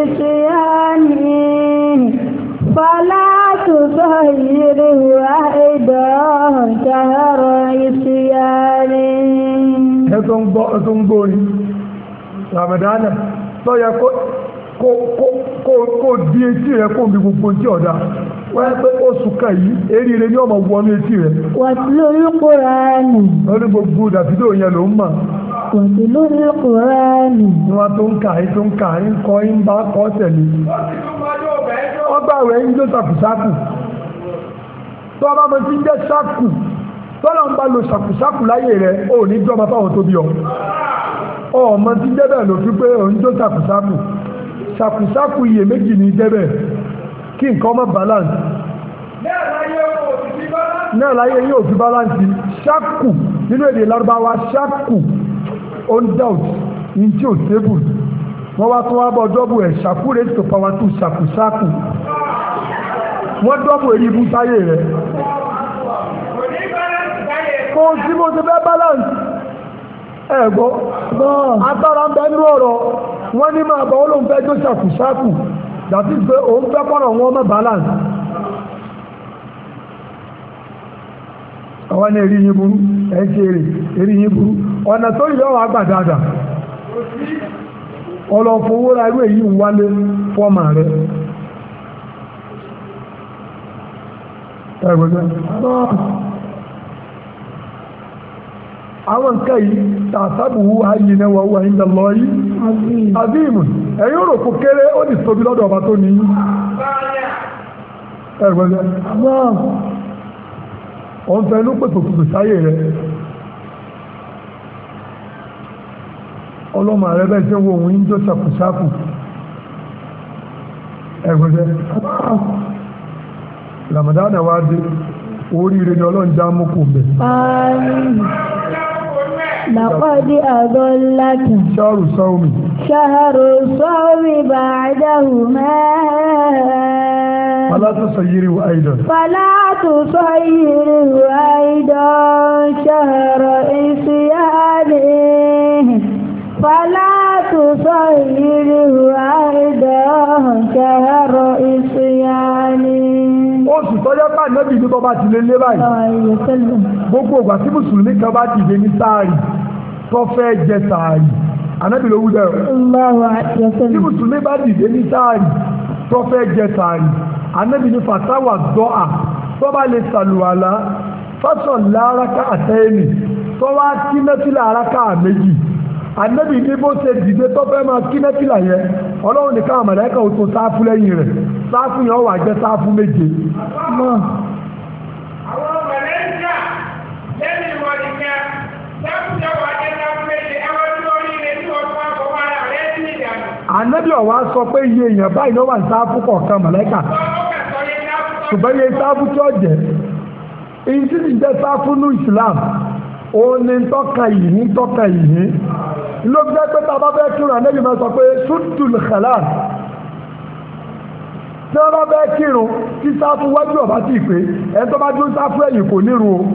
إصيانه فلا تصيره أيضا شهر إصيانه ẹ̀tọ́ ń gbórí Ramadana tó yẹ kó di etí rẹ̀ kó bí gbogbo tí ọ̀dá wọ́n yẹ pé oṣù kan yìí eríire ní ọmọ wọnú etí rẹ̀ watlul Qur'ani lórí gbogbo dàbídò yẹn ló ń mà watlul Qur'ani ní wọ́n tó ń kà ń kọ́ ń bá kọ́ tẹ̀lé wọ́n gbà rẹ̀ ń jó sàkùsákù tó ọba mọ̀ sí jẹ́ sákù tọ́lọ̀ ń bá lo sàkùsákù láyé rẹ̀ ó ní jọba fáwọn tó bí ọ ọmọ tí jẹ́bẹ̀ ló fi pé òun jó sàkùsákù iye méjì ní jẹ́bẹ̀ kí nǹkan ọmọ balance náà láyé yóò fi báláǹsì ṣáàkù nínú èdè lárúbáwá ṣáàkù on doubt in tí ò stable wọ́n wá tó wá bọ́ dọ́bù ẹ̀ ṣàkú raise to power 2 ṣàkù ṣáàkù wọ́n dọ́bù èrí ibú sáyé rẹ̀ kò sí bó ti fẹ́ balance ẹ̀gbọ́ agbára ń bẹ nínú ọ̀rọ̀ wọ́n ní máa bọ̀ ó lóun fẹ́ tó ṣàkù ṣáàkù dàbí pé òun fẹ́ kọ́rọ̀ wọn mọ́ balance àwọn ní èrí yín burú ẹ̀ṣẹ́ èrí yín burú ọ̀nà tó ìlú ọ̀wọ̀ àgbà dáadáa ọlọ́fowó ra irú èyí ń wálé fọ́ọ̀mà rẹ̀ ẹgbẹ̀gbẹ̀ àwọn nǹkan yìí tàṣàbùwú ayìnà wà wà ìdá lọ yìí azíìmù ẹ̀yìn òrò kò kéré ó ní tóbi lọ́dọ̀ ọba tó ní ẹgbẹ̀gbẹ̀ ọ̀n fẹ́ ló pẹ̀pẹ̀ sáyé rẹ̀ ọlọ́mọ rẹ̀ bẹ́ẹ̀ tí wọ́n ń jọ ṣàkùṣàkù ẹgbẹ̀gbẹ̀ Ramadan wá dé oríire ni ọlọ́run já mú kò bẹ̀. لقد أضلك شهر الصوم بعدهما فلا تصيره أيضا شهر إصيانه فلا تصيره أيضا شهر إصيانه oṣù tọ́jọ́ bá nẹ́bí ní bọ́bá ti lé lé báyìí gbogbo ìgbà tí mùsùlùmí kan bá dìde ní sáàrì tó fẹ́ jẹ sáàrì ànábì ló wú dẹ̀ tí mùsùlùmí bá dìde ní sáàrì tó fẹ́ jẹ sáàrì ànábì ní fàtàwà dọ́à tó bá lè sàlùwàlá fásọ̀ láraka àtẹ́ẹ̀nì tó wá kí nẹ́fìlà araka méjì ànábì ní bó ṣe dìde tó fẹ́ máa kí nẹ́fìlà yẹn ọlọ́run nìkan àmàlẹ́kà ò tó sáfù lẹ́yìn rẹ̀ sáfù yẹn wà jẹ́ sáfù méje. àwọn mọ̀lẹ́jà lẹ́yìn ìwọ̀n nìkan sáfù yẹn wà jẹ́ sáfù méje ẹwọ́n tí wọ́n rí ilé tí wọ́n fún àkọ́kọ́ ara rẹ̀ sí ìdànù. ànábì ọ̀wá sọ pé iye èèyàn báyìí ló wà ní sáfù kọ̀ọ̀kan mọ̀lẹ́kà ṣùgbọ́n iye sáfù tí ó jẹ́ èyí tí ti jẹ́ sáfù ní Islam òun ni tọ́ka yìí tọ́ka yìí ló gbé pé tá a bá fẹ́ kírun ànábì máa sọ pé ṣùtùl khalal tí wọ́n bá fẹ́ kírun tí sáfù wájú ọ̀bá sì pé ẹni tó bá dún sáfù ẹ̀yìn kò nírun o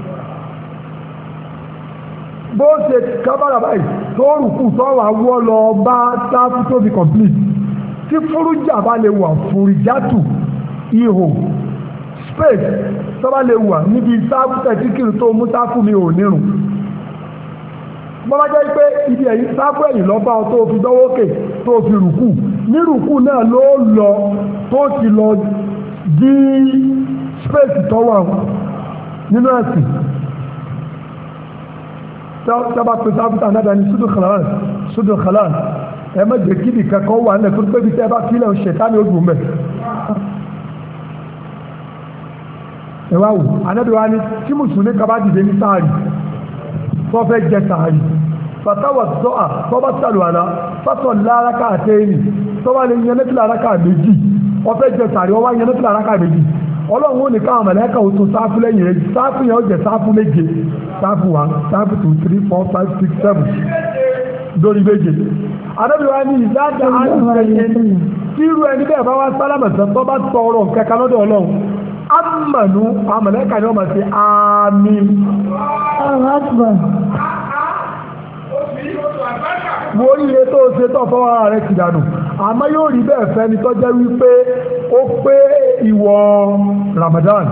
bó ṣe kábàrà báyìí tó rùkù tó wà wọ́ lọ bá sáfù tó fi complete tí fúrújà bá lè wà fúrìjátù ihò space tó bá lè wà níbi sáfù tẹ̀sí kírun tó mú sáfù mi ò nírun bọ́lá jẹ́ pé ibi ẹ̀yìn sáfù ẹ̀yìn lọ́bá ọ tó fi dọ́wọ́kè tó fi rùkù ní rùkù náà ló lọ tó ti lọ dí space tó wà nínú ẹ̀sìn sábà pé sáfù tà náà ní ṣúdù khalal ẹ má jẹ́ kí nìkan kan wà nílẹ̀ tó gbé bí tẹ́ bá sílẹ̀ ṣẹ̀tánì ogun mẹ́ ẹ wá wò anábìwá ni tí mùsùlùmí kan bá dìde ní sáàrì tó fẹ́ jẹ sàárì fàtàwà sọ́à tó bá sàlù àná fàtọ̀ láraka àtẹ́yìn tó bá lè yẹn nẹ́fìlà araka méjì wọ́n fẹ́ jẹ sàárì wọ́n wá yẹn nẹ́fìlà araka méjì ọlọ́run ó ní káwọn mẹ̀lẹ́kà ó tó sáfù lẹ́yìn rẹ̀ sáfù yẹn ó jẹ sáfù méje sáfù 1 sáfù 2 3 4 5 6 7 lórí méje adébíwá ní ìdájà àìsẹ̀yìn tí irú ẹni bẹ́ẹ̀ bá wá sálámẹ̀sẹ̀ tó bá tọrọ kẹka lọ́dọ̀ ọlọ́run amanu amẹ̀lẹ́kà ni wọ́n máa ṣe àmín. wo iye tó ṣe tó fọwọ́ ara rẹ̀ ti dànù àmọ́ yóò rí bẹ́ẹ̀ fẹ́ ni tó jẹ́ wípé ó pé ìwọ Ramadan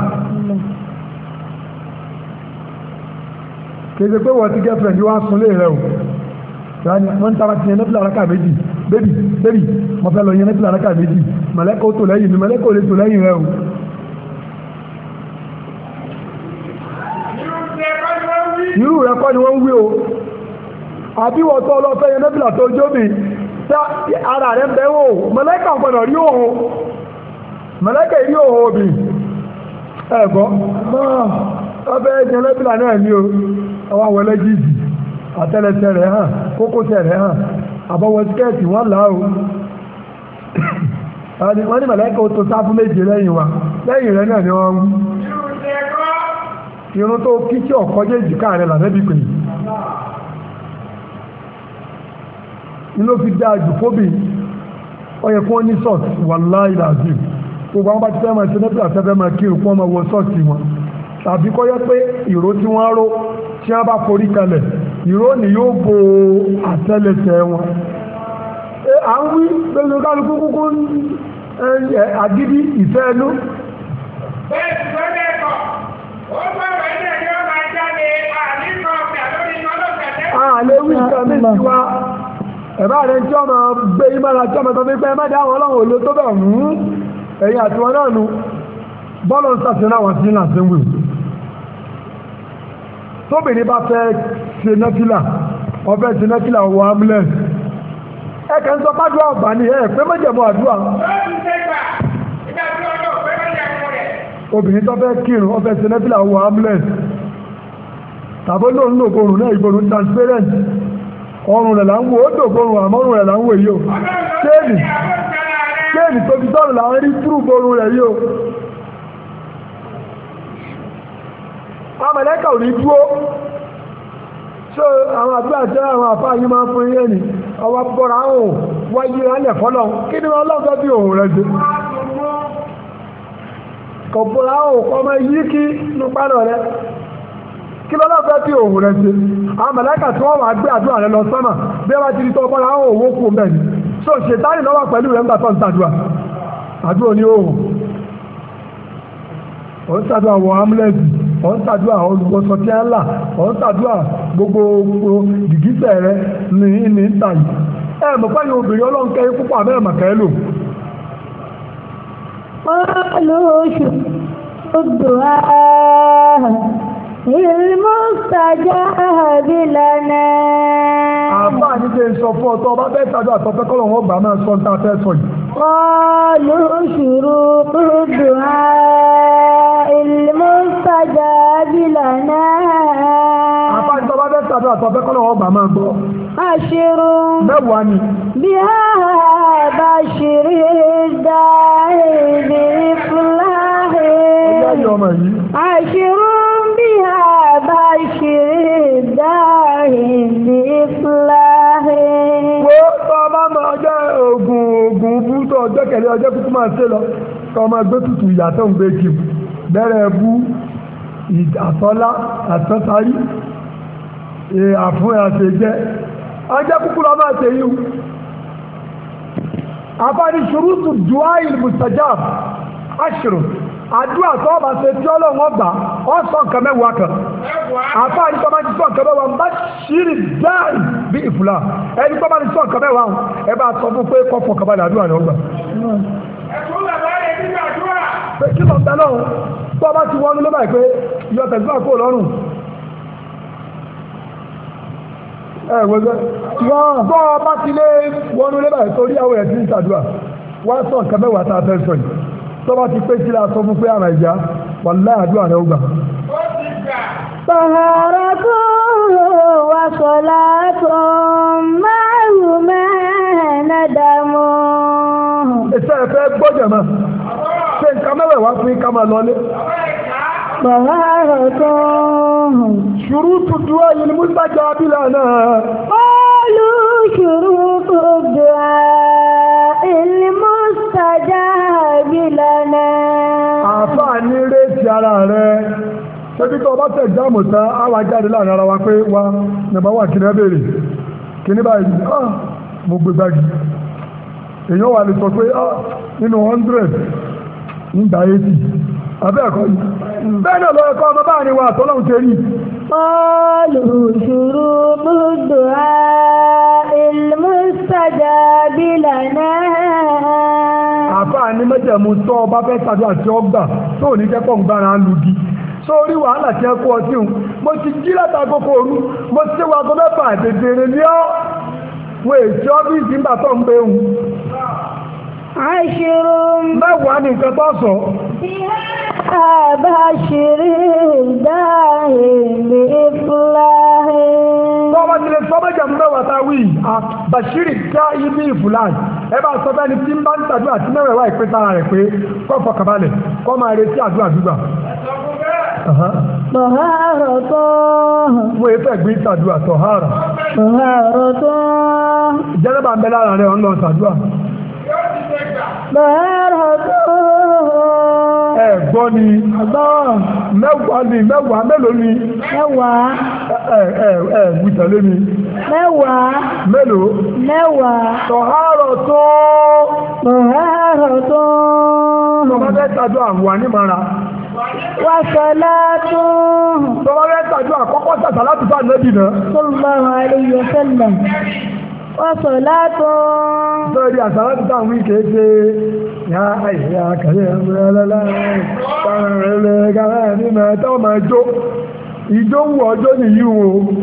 kéde pé wọ́n ti girlfriend wá súnlé rẹ̀ o wọ́n ń tara ti yẹn nẹ́fìlà araka méjì bébì mo fẹ́ lọ yẹn nẹ́fìlà araka méjì mọ̀lẹ́kọ̀ tó lẹ́yìn mi mọ̀lẹ́kọ̀ lè tó lẹ́yìn rẹ̀ o. irú rẹ̀ kọ́ ni wọ́n ń wí o àbí wọ́n tó ọlọ́fẹ́ yẹn nẹ́bìlà tó jóbi tí ara rẹ̀ ń bẹ́ wò mọ̀lẹ́kà gbọ́dọ̀ rí òhò mọ̀lẹ́kà rí òhò òbí ẹ̀gbọ́ ọbẹ̀ yẹn nẹ́bìlà náà ní o ọwọ́ wọlé jíjì àtẹ́lẹsẹ̀ rẹ̀ hàn kókósẹ̀ rẹ̀ hàn àbọ̀wọ̀ skẹ́ẹ̀tì wọ́n là ó wọ́n ní mọ̀lẹ́kà ó tó sáfù méje lẹ́yìn wa lẹ́yìn rẹ̀ náà ni wọ́n ń irun tó kí tí ọ̀kọ́jẹ́ ìjìká rẹ̀ lànẹ́bí pè ní ló fi dáa jù fóbì ọyẹ kí wọ́n ní sọ́ọ̀tì wàláhì làzìm gbogbo àwọn bá ti fẹ́ máa ṣe nẹ́bí àtẹ́fẹ́ máa kí irun kí wọ́n máa wọ sọ́ọ̀tì wọn tàbí kọ́ yẹ pé ìró tí wọ́n ró tí wọ́n bá forí kalẹ̀ ìró ni yóò bo àtẹ́lẹsẹ̀ wọn à ń wí pẹ̀lú kálukú kúkú àgídí ìfẹ́ ẹnu. bẹ́ẹ̀ tí wọ́n dẹ́ kọ̀ ó bọ̀rọ̀ ẹ̀jẹ̀ yóò máa jáde àníkàn ọ̀gá lórí ọlọ́gbà tẹ́lẹ̀. àlẹ́ wí ìkàmí ti wá ẹ̀bá rẹ̀ tí ọmọ gbé ìmọ̀ra tí ọmọ tó fi pẹ́ mẹ́ta àwọn ọlọ́run olè tó bẹ̀ mú ẹ̀yìn àti wọn náà nu bọ́ọ̀lù ń sàṣẹ́ náà wọ́n sí náà sí wù. tóbìnrin bá fẹ́ ṣe nẹ́fìlà ọfẹ́ ṣe nẹ́fìlà wọ ambulance ẹ̀kẹ́ ń sọ pàdúrà ọ̀gbà ni ẹ̀ pé mẹ́jẹ̀mú àdúrà. obìnrin tó fẹ́ kírun ọfẹ́ ṣe nẹ́fìlà wọ ambulance tàbí lóun lò borùn náà ìborùn transparent ọrùn rẹ̀ là ń wò ó dòborùn àmọ́rùn rẹ̀ là ń wò yìí o kéènì tó fi tọ́rù là ń rí túrù borùn rẹ̀ yìí o amẹ̀lẹ́kà ò ní dúó ṣé àwọn àdúrà jẹ́ àwọn àfáà yìí máa ń fún yẹn ni ọwọ́ bọ́ra ọ̀hún wáyé alẹ̀ fọ́lọ́ kí ni wọ́n lọ́ọ́ fẹ́ bí òun rẹ̀ ṣe kò bọ́ra ọ̀hún kọ́ máa yí kí nípa náà rẹ̀ kí lọ́lọ́ fẹ́ tí òun rẹ̀ ṣe àwọn mẹ̀lẹ́kà tí wọ́n wà gbé àdúrà rẹ̀ lọ sọ́mà bí ẹ bá ti di tọ́ bọ́ra àwọn òwò kù mẹ́rin so ṣètánì lọ́wọ́ pẹ̀lú rẹ̀ ń gbà tó ń tàdúrà àdúrà ní òun ò ń tàdúrà wọ amúlẹ́ẹ̀dì ò ń tàdúrà olùwọ́sọ tí ẹ ń là ò ń tàdúrà gbogbo gìgísẹ̀ rẹ̀ ní ìta yìí ẹ mọ̀ pé yóò obìnrin ọlọ́run kẹ́ púpọ̀ abẹ́rẹ́ màkẹ́ lò. المستجاب لنا àbá ní kí n sọ fún ọtọ ọba bẹ́ẹ̀ tàbí àtọ́fẹ́ kọ́lọ̀ wọn gbà máa sọ níta fẹ́ sọ yìí. قالوا شروط الدعاء المستجاب لنا àbá ní ọba bẹ́ẹ̀ tàbí àtọ́fẹ́ kọ́lọ̀ wọn gbà máa gbọ́. أشر mẹ́wàá ni. بها بشر الداعي بإفلاح ọjọ́ yìí ọmọ yìí. أشر بها بشر الداعي بإفلاح wo tó bá máa jẹ́ oògùn bú tó ọjọ́ kẹlẹ́ ọjọ́ kúkú máa ṣe lọ kọ́ máa gbé tutù ìyàtọ̀ ń gbé kí bẹ̀rẹ̀ bú àtọ́lá àtọ́sárí àfún àṣejẹ́ ọjọ́ kúkú lọ máa ṣe yíò àfáàní ṣùrùtù du'ail mustajab ashru àdúrà tó bá ṣe tí ọlọ́wọ́ gbà ọ́ sọ nǹkan mẹ́wàá kan àfáàní tó bá ti sọ nǹkan mẹ́wàá bá ṣírí dáì bí ìfúlà ẹni tó bá ti sọ nǹkan mẹ́wàá ẹ bá sọ fún pé kọ́fọ̀ kan bá dà àdúrà rẹ̀ ọgbà. ẹ̀kún bàbá rẹ̀ nínú àdúrà. pé kí ló ń bẹ lọ́hùn tó bá ti wọnú ló báyìí pé yọ tẹ̀síwá kó lọ́rùn. Bọ́ ọba ti lé wọnú lé báyìí torí àwọn ẹ̀sìn ní ìṣàdúrà wá sọ nǹkan mẹ́wàá tá a fẹ́ sọ yìí tó bá ti pé sí la sọ fún pé àrà ìjà wàláhì àdúrà rẹ̀ ó gbà. ó ti gbà. طهارة وصلاة معهما ندم Ìṣe ẹ̀fẹ́ gbọ́dọ̀ mọ́ ṣe nǹkan mẹ́wàá wá fún ká máa lọlé. طهارة شروط الدعاء المستجاب لنا قالوا شروط الدعاء المستجاب لنا àfààní rétí ara rẹ̀ ṣébí tó bá tẹ̀ jáàmù tán á wá jáde láàrin ara wa pé wá nàbà wà kí ní ẹbẹ̀rẹ̀ kí ní báyìí mo gbé gbági èèyàn wà lè sọ pé nínú 100 nígbà 80 abẹ́ ẹ̀kọ́ yìí bẹ́ẹ̀ náà lọ ẹ̀kọ́ ọmọ báà ní wa àtọ́lọ́hun ṣe rí. قالوا شروط الدعاء المستجاب لنا àfáà ní méjèèmú tó ọba fẹ́ tàbí àti ọgbà tó ní kẹ́kọ̀ọ́ ń gbára ń lugi sórí wàhálà tí ẹ kú ọtí hùn mo ti jí látàgókò òru mo ti ṣe wago mẹ́fà àtẹ̀tẹ̀rẹ̀ ní ọ́ wọ́n èsì ọ́fíìsì ń bà tó ń gbé hùn. عشر mẹ́wàá ní nǹkan tó sọ. بشر الداعي بإفلاح tọ́wọ́ ti lè sọ méjèèmú mẹ́wàá tá a wí bàṣírí dá ibi ìfúláì ẹ bá sọ bẹ́ẹ̀ ni tí ń bá ń tàdúrà tí mẹ́wàá ìpín sára rẹ̀ pé kọ́ fọkànbalẹ̀ kọ́ máa retí àdúrà gbígbà. ẹ̀sọ́ fún bẹ́ẹ̀. طهارة wọ́n èé fẹ́ gbé ṣàdúrà tọ̀hárà طهارة ìjẹ́nàbà ń bẹ lára rẹ̀ ń lọ ṣàdúrà طهارة ẹ̀gbọ́n ni mẹ́wàá ni mẹ́wàá mélòó ni mẹ́wàá wìtẹ̀lé ni mẹ́wàá mélòó mẹ́wàá tọ̀hárọ̀ tó طهارة tọ́bá fẹ́ ṣàdúrà wà ní mara وصلاة tọ́bá fẹ́ ṣàdúrà kọ́kọ́ ṣàṣà láti fà nẹ́bì náà صلى الله عليه وسلم وصلاة sọ́rí àṣà láti fà wí kéèké ya àìyá kàrẹ́ ẹ̀rẹ́lẹ́lẹ́ kàrẹ́lẹ́ kàrẹ́ nínú ẹ̀tọ́ ma jó ìjó wù ọjọ́ nìyí wo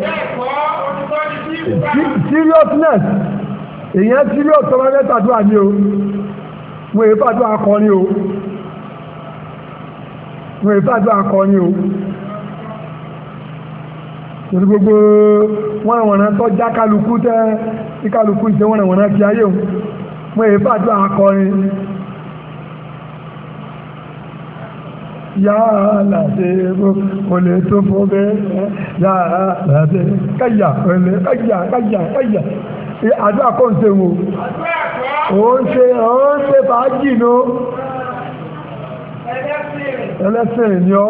seriousness èyàn serious tọ́bá fẹ́ ṣàdúrà ní o wọ́n èé fàdúrà akọni o wọ́n èé fàdúrà akọni o torí gbogbo wọ́nàwọ̀nà tó já kálukú tẹ́ tí kálukú ìṣẹ́ wọ́nàwọ̀nà ti ayé o wọ́n èé fàdúrà akọni yàrá láti kò lè tó fún bẹ́ yàrá láti káyà pẹ̀lẹ́ káyà àdúrà kọ́ ń ṣe wò ó ń ṣe fàájì ní ẹlẹ́sìn ni ọ́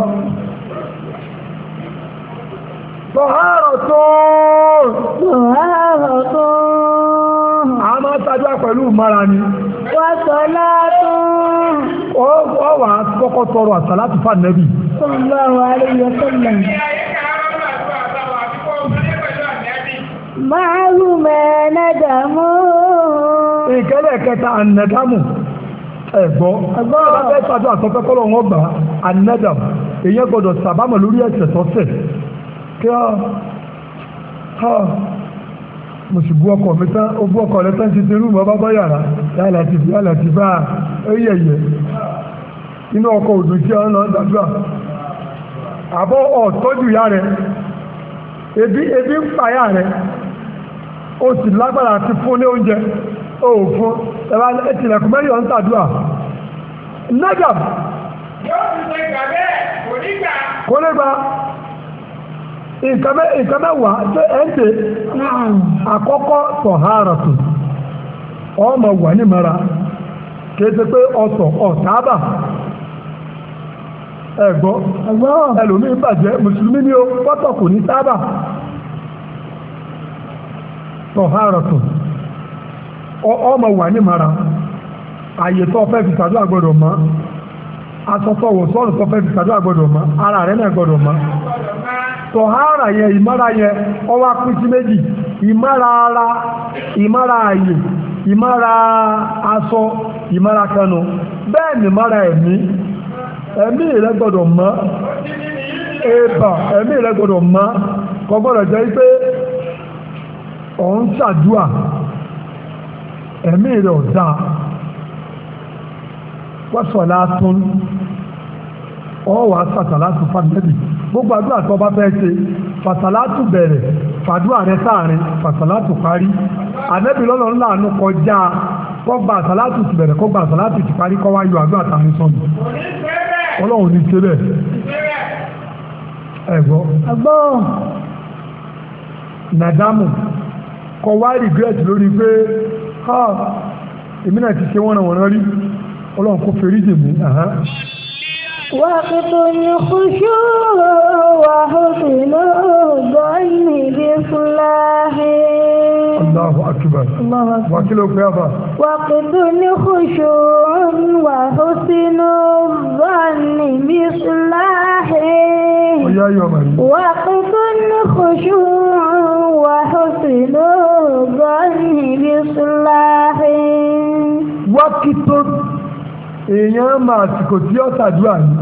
tọ̀hárọ̀ tó a máa tàbí pẹ̀lú mara ni وصلاة ọ wà kọ́kọ́ tọrọ àsàlátù fà nẹ́bì صلى الله عليه وسلم معه ما ندم ìkẹ́lẹ̀ kẹta ànẹ́dàmù ẹ̀gbọ́ ọlọ́pẹ́ ìpàdé àtọ́fẹ́kọ́lọ̀ wọn gbà ànẹ́dàmù èyàn gbọdọ̀ sàbámọ̀ lórí ẹ̀ṣẹ̀ tọ́sẹ̀ kí mo sì bú ọkọ̀ mi tán ó bú ọkọ̀ rẹ̀ tán ti ti rú mọ́ bá bọ́ yàrá yálà ti bá ẹyẹyẹ inú ọkọ̀ òdò tí ọ lọ dàdúrà àbọ̀ ọ̀tọ́jú ìyá rẹ̀ ebi ń pàyà rẹ̀ ó sì lágbára àti fún ní oúnjẹ òòfún ẹ̀rọ ẹ̀tìlẹ̀kùn mẹ́rin ọ̀n tàdúrà nẹ́gàm kò lè gba nǹkan mẹ́wàá tó ẹ̀ǹdẹ̀ àkọ́kọ́ tọ̀háràtù ọmọ wà ní mara kéèsè pé ọ̀tàbà ẹ̀gbọ́ ẹlòmí bàjẹ́ mùsùlùmí ní ó pọ́tọ̀ kò ní sábà tọ̀háràtù ọmọ wà ní mara àyè tó fẹ́ fi sàdúrà gbọ́dọ̀ mọ́ asọ́tọ̀wọ̀ sọ́rọ̀ tó fẹ́ fi sàdúrà gbọ́dọ̀ mọ́ ara rẹ̀ náà gbọ́dọ̀ mọ́ tọ̀hárà yẹn ìmára yẹn ọwá pín sí méjì ìmára ara ìmára àyè ìmára aṣọ ìmára kẹnu bẹ́ẹ̀ ni ìmára ẹ̀mí rẹ̀ gbọ́dọ̀ mọ́ ẹ̀mí rẹ̀ gbọ́dọ̀ mọ́ kò gbọ́dọ̀ jẹ́ pé òun ṣàdúà ẹ̀mí rẹ̀ ọ̀dá wọ́sọ̀lá tún ọwà sàtàlátù fàdúrà gbogbo àdúrà tó bá fẹ́ ṣe fàtàlátù bẹ̀rẹ̀ fàdúrà rẹ̀ sáàrin fàtàlátù parí ànẹ́bì lọ́nà ńlá àánú kọjá kọ́gbà àtàlátù ti bẹ̀rẹ̀ kọ́gbà àtàlátù ti parí kọ́ wá yọ àdúrà tàbí sọ́nù ọlọ́run ní ṣe bẹ́ẹ̀ ẹ̀gbọ́ nàdámù kọ wá regret lórí pé èmi náà ti ṣe wọ́n rí ọlọ́run kó fèrè jì mí وقت الخشوع وحسن الظن بصلاح الله أكبر وكيلو قيافة وقت الخشوع وحسن الظن بصلاح وقت الخشوع وحسن الظن بصلاح وقت èèyàn máa sìkò tí ó ṣàdúrà ní.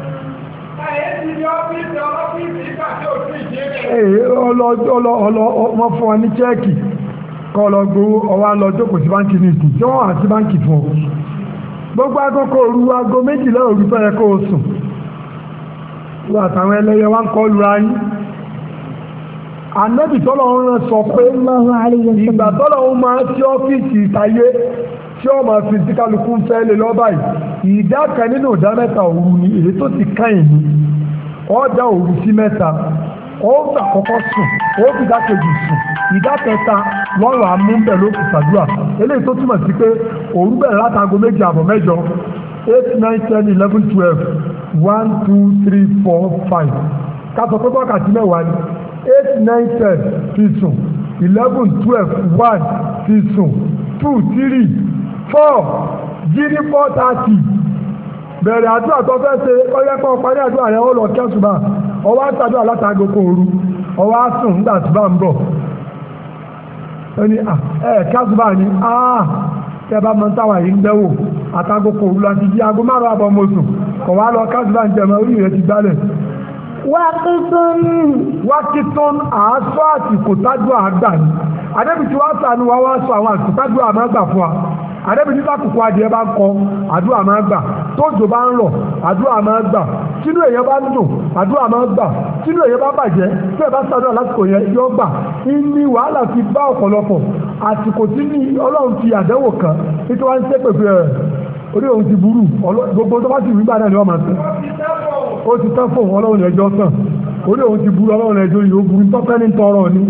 Wọ́n fún wa ní chẹ́ẹ̀kì kọ́ lọ gbowó ọwá lọ jókòó sí báńkì ní ìsìn tí wọ́n wà sí báńkì fún ọ. Gbogbo agogo òru aago méjìlá òru tó yẹ kó o sùn. Wọ́n àtàwọn ẹlẹ́yẹ wá ń kọ́ lura yín. Ànábì tọ́lọ̀ ń rán sọ pé ìgbà tọ́lọ̀ ń máa tí ọ́fíìsì ìtayé tí ó máa fi tí kálukú fẹ́ lè lọ báyìí ìdá kan nínú ìdá mẹ́ta òru ni èyí tó ti káyìn ní ọjà òru sí mẹ́ta ó gbà kọ́kọ́ sùn ó fi ìdákejì sùn ìdákẹta lọ́rọ̀ amúbẹ̀ ló kù ṣàdúrà eléyìí tó túmọ̀ sí pé òru bẹ̀rẹ̀ látago 7:30 8 9 10 11 12 1 2 3 4 5 ká sọ pé wákàtí mẹ́wàá ni 8 9 10 fi sùn 11 12 1 fi sùn 2 3 4 jí ní 4:30 bẹ̀rẹ̀ àdúrà tó fẹ́ ṣe ọyẹ́pọ̀ parí àdúrà rẹ̀ ó lọ kẹ́sùbà ọwọ́ àtàdúrà látago kò òru ọwọ́ àsùn nígbà tí bá ń bọ̀ ẹni kẹ́sùbà ni tẹ́bá mọ́ táwà yìí ń dẹ́wò àtago kò òru láti jí aago 5 àbọ̀ mọ́sùn kọ̀ wá lọ kẹ́sùbà ń jẹmọ́ orí rẹ̀ ti gbálẹ̀. wákìtún àásọ àsìkò tájú àgbà ni adébìtì wá sànù wá wá sọ àwọn àsìkò tájú àmọ́ gbà fún wa àdébí nígbà kòkó adìẹ bá ń kọ àdúrà máa gbà tójò bá ń rọ̀ àdúrà máa gbà tínú èèyàn bá ń dùn àdúrà máa gbà tínú èèyàn bá bàjẹ́ tí ẹ bá ṣàdúrà lásìkò yẹn yóò gbà ní wàhálà fi bá ọ̀pọ̀lọpọ̀ àsìkò tí ní ọlọ́run fi àdánwò kan nítorí wọ́n ń ṣe pèpè rẹ̀ orí òun ti burú gbogbo tó bá sì rí gbà náà ni wọ́n máa tẹ̀ ó ti tán fóun ọlọ́run ẹjọ́ tán orí òun ti burú ọlọ́run ẹjọ́ yìí ó burú tọ́pẹ́ ní tọrọ ni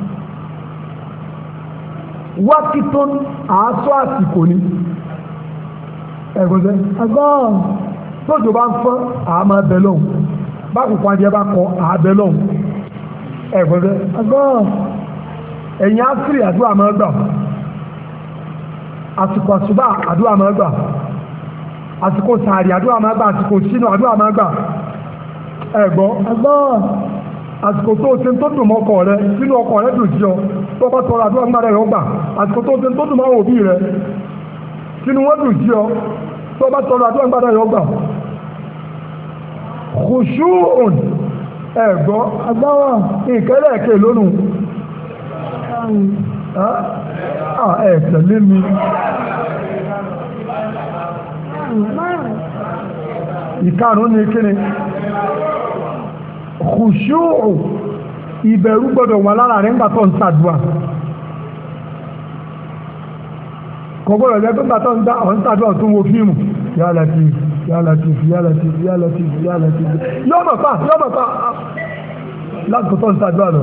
wákìtún àásọ àsìkò ni ẹgbẹ́sẹ̀ tójò bá ń fọ́n àmà bẹ̀lọ́un bákùnkù adìẹ bá kọ àbẹ̀lọ́un ẹgbẹ́sẹ̀ ẹ̀yìn áfírí àdúrà máa gbà àsìkò àsùbá àdúrà máa gbà àsìkò sàárì àdúrà máa gbà àsìkò sínú àdúrà máa gbà ẹgbọ́ àsìkò tó ṣe tó dùn mọ́kọ̀ rẹ nínú ọkọ̀ rẹ dùn sí ọ tó bá tọrọ àdúrà ńgbà rẹ ọgbà àsìkò tó ṣe tó dùn máa wò bí rẹ nínú wọ́n dùn sí ọ tó bá tọrọ àdúrà ńgbà rẹ ọgbà kùsùn ẹ̀gbọ́ agbáwọ̀ ìkẹ́lẹ̀ ẹ̀kẹ́ lónìí ẹ̀tẹ̀lé mi ìkarùn ní kíni kùsùn ìbẹ̀rù gbọ́dọ̀ wà lára rẹ̀ ńgbà tó ń ṣàdúà kò gbọ́dọ̀ jẹ́ pé ńgbà tó ń ṣàdúà tó ń wo fíìmù Ya Latif Ya Latif Ya Latif Ya Latif Ya Latif yọ́mọ̀ pa láti tó ń ṣàdúà lọ.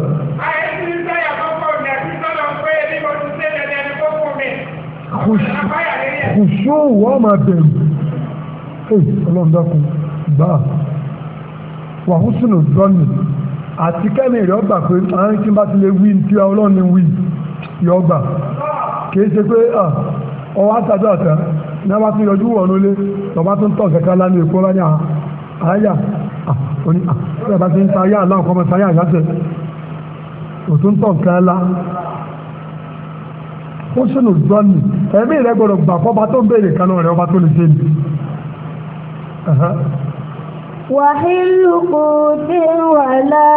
kùsùn wọ́n máa bẹ̀rù ọlọ́run dákun gbà wà hún sínú dọ́nì àti kẹ́mi rẹ̀ ọgbà pé àárín tí bá ti lè wí tí ọlọ́run ní wí yọ gbà kìí ṣe pé ọwọ́ àtàdọ́ àtà ní a bá tún yọjú wọ̀ lólé lọ́ba tó ń tọ̀ kẹ́kẹ́ lánàá èkó lánàá àáyà òní àbẹ́ bá ti ń sáyà aláwọ̀ kọ́mọ sáyà àyàṣẹ òtún tọ̀ kẹ́ lá ó sínú dọ́nì ẹ̀mí rẹ̀ gbọ́dọ̀ gbà fọ́ba tó ń béèrè kan náà rẹ̀ ọba tó lè ṣe ni. وحل قوت ولا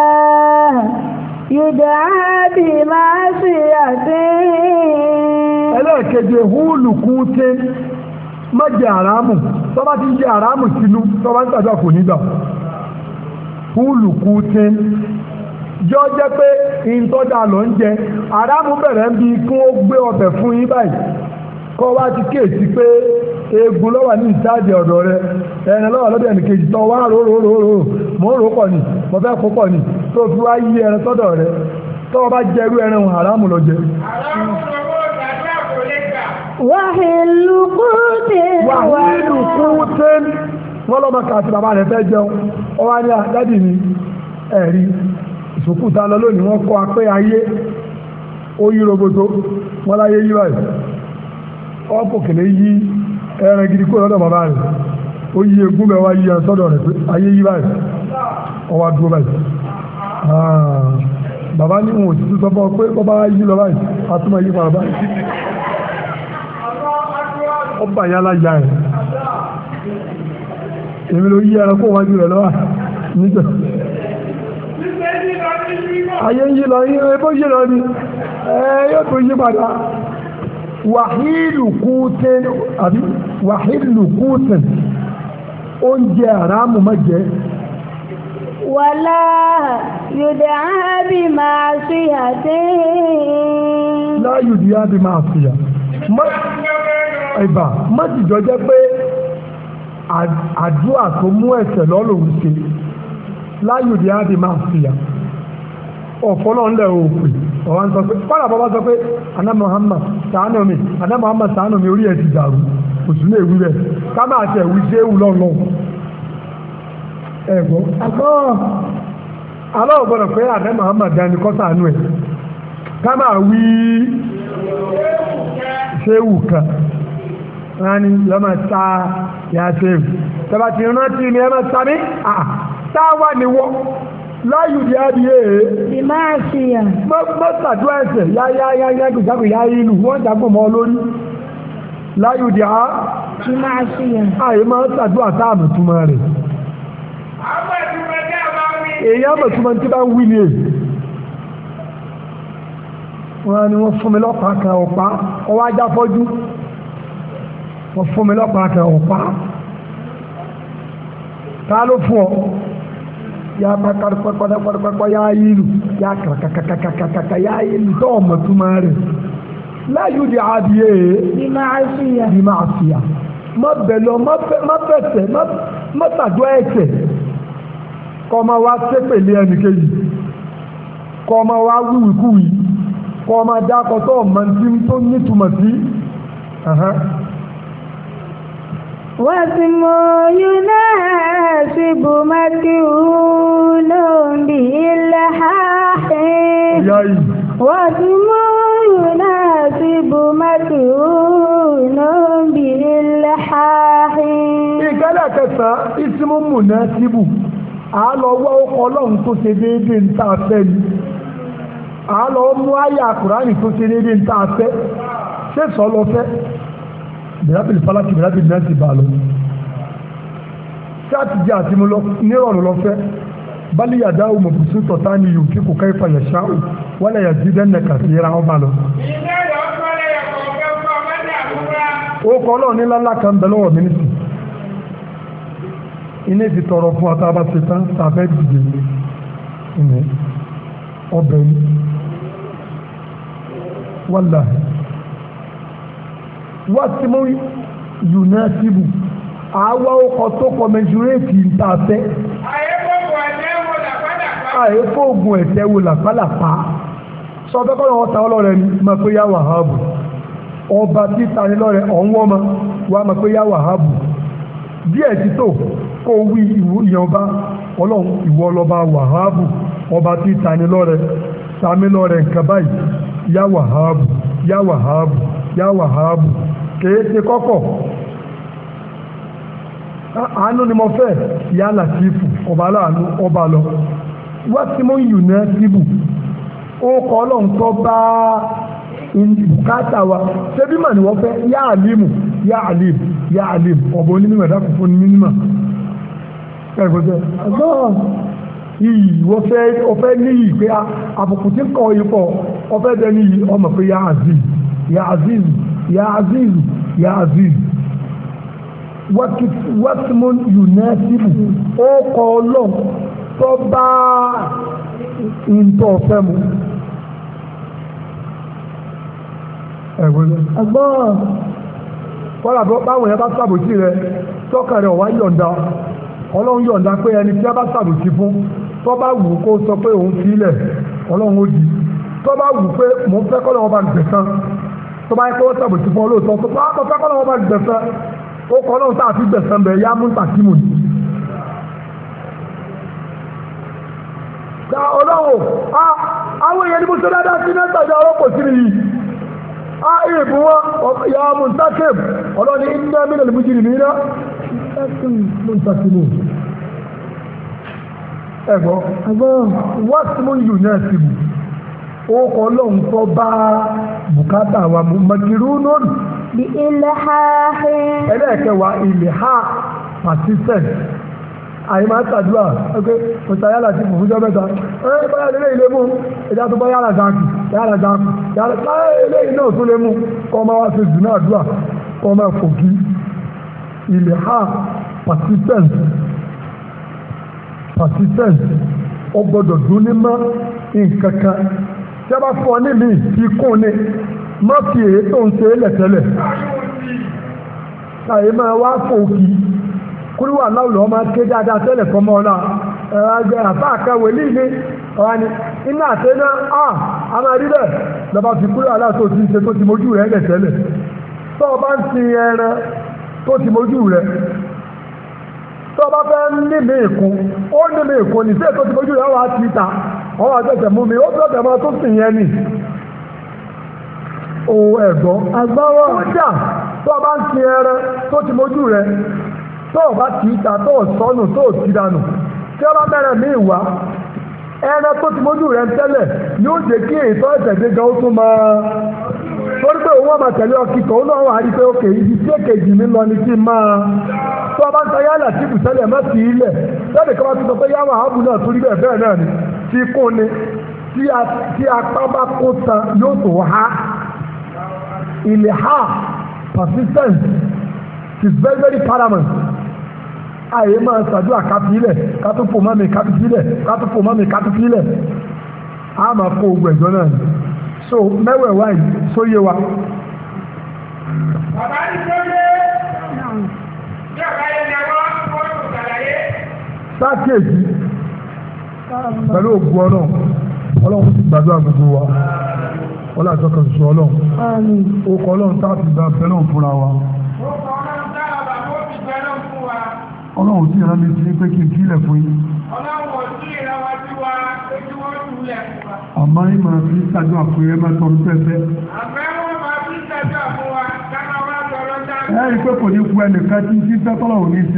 يدعى بمعصيته ẹlẹ́ẹ̀kejì húlù kúté má jẹ àrámù tó bá ti jẹ àrámù sínú tó bá ń tàbí kò nígbà húlù kúté jọ jẹ́ pé ìtọ́jà lọ ń jẹ àrámù bẹ̀rẹ̀ ń bi kí wọ́n gbé ọbẹ̀ fún yín báyìí kọ́ wá ti kéèsì pé egun lọ́wọ́ ní ìsáàdì ọ̀dọ̀ rẹ ẹran lọ́wọ́ lọ́dọ̀ ẹnì kejì tọ́ wá róróróró mọ́ rò pọ̀ ní mo fẹ́ kó pọ̀ ní tó fi wá yí ẹran sọ́dọ̀ rẹ tọ́ bá jẹ irú ẹran haramu lọ jẹ. wàhílù kúté wọ́n lọ́mọ kà àti bàbá rẹ̀ fẹ́ jẹun ọwọ́ ní àdádì ní ẹ̀rí ìsòkúta lọ lónìí wọ́n kọ́ apẹ́ ayé ó yí roboto wọ́n láyé yí báyìí ọ̀pọ̀ kèlè yí ẹran gidi kó lọ́dọ̀ bàbá rẹ̀ ó yí egún bẹ̀ wá yí ẹran sọ́dọ̀ rẹ̀ pé ayé yí báyìí ọwọ́ adúró báyìí bàbá ní wọn ò ti sọ fún ọ pé bọ́bá yí lọ báyìí atúmọ̀ yí padà báyìí ó bà yá láyà ẹ̀ èmi ló yí ẹran kó wájú rẹ̀ lọ́wọ́ níjọ ayé yí lọ yí ebó yí lọ ni yóò tó yí padà wàhílù kútẹ́ àbí wàhílù kútẹ́ oúnjẹ àrámù mẹ́jẹ wàlá yùdá bí máa sí àti láyùdí á bí máa sí à ẹ̀bà mọ́jìjọ jẹ́ pé àdúrà tó mú ẹ̀ṣẹ̀ lọ́lọ́run ṣe láyùdí á di máa fìyà ọ̀fọ́lọ́nlẹ̀ òpè ọ̀wá ń sọ pé pàdà bàbá sọ pé aná Muhammad ṣàánú mi orí ẹ̀ ti dàrú òsì lè wí rẹ̀ ká máa tẹ̀ wí sí ewu lọ́nà ẹ̀gbọ́n aláwọ̀ gbọ́dọ̀ pé aná Muhammad dání kọ́sà àánú ẹ̀ ká máa wí ṣé ewu kan rání lọ́mọ ta yà ṣe ewu tẹ́bà ti rántí ni ẹ máa ta ní táwa ni wọ́n láyùdí adìyẹ bí máa ṣe yà mọ́sàdúrà ẹ̀sẹ̀ yáyáyáyá gbìjágbì yá ìlú wọ́n jágbò mọ́ lórí láyùdí á bí máa ṣe yà àyè máa sàdúrà táàmù túmọ̀ rẹ̀ èyí àmọ̀túmọ̀ tí bá ń wí ni èyí wọ́n ni wọ́n fún mi lọ́pàá kan ọ̀pá ọwọ́ ajá fọ́jú wọ́n fún mi lọ́pàá kan ọ̀pá ta ló fún ọ ya pàpàpàpàpàpàpà ya ìlú ya kàkàkàkàkàkà ya ìlú tó ọmọ túmọ̀ rẹ̀ láyùdí adìyẹ bí máa ṣe yà má bẹ̀lọ má bẹ̀tẹ̀ má tàdó ẹ̀tẹ̀ kọ́ ma wá sépèlé ẹnìkejì kọ́ ma wá wíwìkúwì kọ́ ma dákọ̀ tó ọmọ tí tó nítumọ̀ sí واسم يناسب مكهول بالحاح واسم يناسب مكهول بالحاح ìkẹ́lẹ̀ kẹta ìsìmú múnásíbù àálọ́wọ́ ọkọ̀ ọlọ́run tó ṣe déédé ń tàà fẹ́ ni àálọ́ mú àyà Kùránì tó ṣe déédé ń tàà fẹ́ ṣe sọ lọ fẹ́ bẹ̀rẹ̀bìlì falaki bẹ̀rẹ̀bìlì náà ti bá lọ tí a ti jẹ́ àti mú lọ nírọ̀rùn lọ fẹ́ bali yàdá òmùbùsù tọ̀tá ni yòó kí kò ká ìfà yà ṣáà wọ́n lè yà jí dẹ́nẹ̀ kàfí ra ọba lọ. ó kọ́ lọ́ọ̀ ní lálá kan bẹ̀ lọ́wọ́ mínísì iná ti tọrọ fún ata bá ṣe tán tàbẹ́ dìde ìní ọbẹ̀ ní wàlá wá sí mú yunasibu àwa ọkọ̀ tó kọ mẹjúrétì ń tà fẹ́ àyẹ́fóògùn ẹ̀tẹ́ wo làpálàpá sọ fẹ́ kọ́nà ọ̀ta ọlọ́rẹ̀ ní ma pé yá wàhábù ọba títa ní lọ́rẹ̀ ọ̀wọ́n ma wà ma pé yá wàhábù díẹ̀ tí tó kó wí ìyànba ọlọ́run ìwọ ọlọ́ba wàhábù ọba títa ní lọ́rẹ̀ sami lọ́rẹ̀ nǹkan báyìí yá wàhábù yá wàhábù yá wàhábù kèése kọ́kọ̀ àánú ni mo fẹ́ yá làtífù ọba aláàánú ọba lọ wá sí mú yùnẹ́síbù ó kọ́ ọlọ́run tó bá bùkátà wa ṣé bí mà ní wọ́n fẹ́ yá àlímù yá àlímù yá àlímù ọ̀bọ̀ onímọ̀ ẹ̀dá kò fún mímọ̀ ẹ̀gbọ́sẹ̀ ẹ̀gbọ́n yìí wọ́n fẹ́ ọfẹ́ níyì pé àbùkù tí ń kọ́ ipò ọfẹ́ bẹ níyì ọmọ pé yá aziz yá aziz yá aziz yá aziz wọ́tímọ̀ yùnẹ́síbù ó kọ́ ọlọ́run tó bá ìntọ́ ọ̀fẹ́ mu ẹ̀gbọ́n kọ́lá báwọn yẹn bá ṣàbòsí rẹ tọ́kàn rẹ̀ wá yọ̀ǹda ọlọ́run yọ̀ǹda pé ẹni tí a bá ṣàbòsí fún tó bá wù kó sọ pé òun fi ilẹ̀ ọlọ́run ó di tó bá wù pé mò ń fẹ́ kọ́lọ́ wọn bá gbẹ̀sán tó bá yẹ kó ṣàbòsí fún ọlọ́ọ̀tọ́ tó bá fẹ́ kọ́lọ́ wọn bá gbẹ̀sán ó kọ́ ọlọ́run tá a fi gbẹ̀sán bẹ̀ yá mú tàkímù ni. ọlọ́run àwọn èèyàn ní mo ṣe dáadáa sí mẹ́ta ìjà ọlọ́pọ̀ sí ni yìí ìbú wọn ya muntakim ọlọ́ni iná mílẹ̀ lùmújìrì mìíràn muntakimu ẹgbọ́n wọ́n tí mú yù náà sí bù ó kọ́ lọ́n tó bá bùkátà wa mú makiru lónìí bí ilẹ̀ ha ẹlẹ́ẹ̀kẹwàá ilẹ̀ ha persistent àyè máa tàdúrà ẹgbẹ́ òtàyàlà sí fùfújọ́ mẹ́ta báyà lélé ilé mú ẹjá tó bá yàrá dáàkì yàrá ilé iná tó lé mú kọ́ máa wá sí jù náà dúà kọ́ máa fòkí ilẹ̀ ha persistent ó gbọ́dọ̀ dún ní mọ́ nǹkankan tí a bá fọ́ ní mi fi kún ní má fi èyí tó ń ṣe lẹ̀tẹ́lẹ̀ àyè máa wá fòkí kúrúwà láwùlọ́ máa ké dáadáa tẹ́lẹ̀ kọ́ mọ́ ọ́nà àbá àkàwé líle ọ̀rá ni iná àtẹ́ná a máa rí bẹ́ẹ̀ lọ́ba fi kúrò aláàtò tí ń ṣe tó ti mójú rẹ̀ lẹ̀ tẹ́lẹ̀ tó o bá ń sin ẹran tó ti mójú rẹ̀ tó o bá fẹ́ nílé ìkún ó nílé ìkún ní sí ètò ti mójú rẹ̀ wà á ti ta wọ́n wá tẹ̀tẹ̀ mú mi ó tẹ̀tẹ̀ máa tó sìn yẹn nì òun ẹ̀gbọ́n agbáwọ̀ ọjà tó o bá ń sin ẹran tó ti mójú rẹ̀ tó o bá ti ta tó o sọnù tó o ti dànù tí ọba bẹ̀rẹ̀ mí wá ẹran tó ti mójú rẹ̀ tẹ́lẹ̀ yóò jẹ́ kí ètò ẹ̀sẹ̀ gan ó tún máa torí pé òun ọmọ tẹ̀lé ọkìtọ̀ ó náà wà á rí pé òkè ibi tí èkejì mi lọ ni kí n máa tó ọba ń ta yálà tí kùsẹ́lẹ̀ má fi ilẹ̀ lẹ́nu kan bá ti sọ pé yàwó àábù náà torí bẹ́ẹ̀ bẹ́ẹ̀ náà ni tí kún ni tí apá bá kó tan yóò tó há ilẹ̀ ha persistence is very very paramount àyè máa ṣàdúrà káfílẹ̀ kátó fò mọ́mi káfílẹ̀ kátó fò mọ́mi káfílẹ̀ a máa kó ogun ẹ̀jọ́ náà so mẹ́wẹ̀ẹ̀wá yìí sóyè wa. bàbá ní sóyè ní ọ̀gá yẹn ni àwọn fọ́tò ṣàlàyé. sákèjì pẹ̀lú ògùn ọlọ́run ti gbàdúrà gbogbo wa ọlọ́run àjọkọ̀ sọ ọlọ́run ó kọ́ ọlọ́run tá a ti gba bẹ́ẹ̀ náà fúnra wa. Ọlọ́run tí ìran mi ti ní pé kí n kílẹ̀ fún yín. Ọlọ́run tí ìran wa tí wá ojú wọn jùlẹ̀ fún wa. Àmọ́ yín máa fi ṣáájú àpòyẹ máa tọrọ fẹ́fẹ́. Àmọ́ wọn máa fi ṣáájú àpò wa ká máa wá tọrọ dáadáa. Ẹ rí i pé kò ní ku ẹnìkan tí ń fẹ́ tọ́lọ̀ òní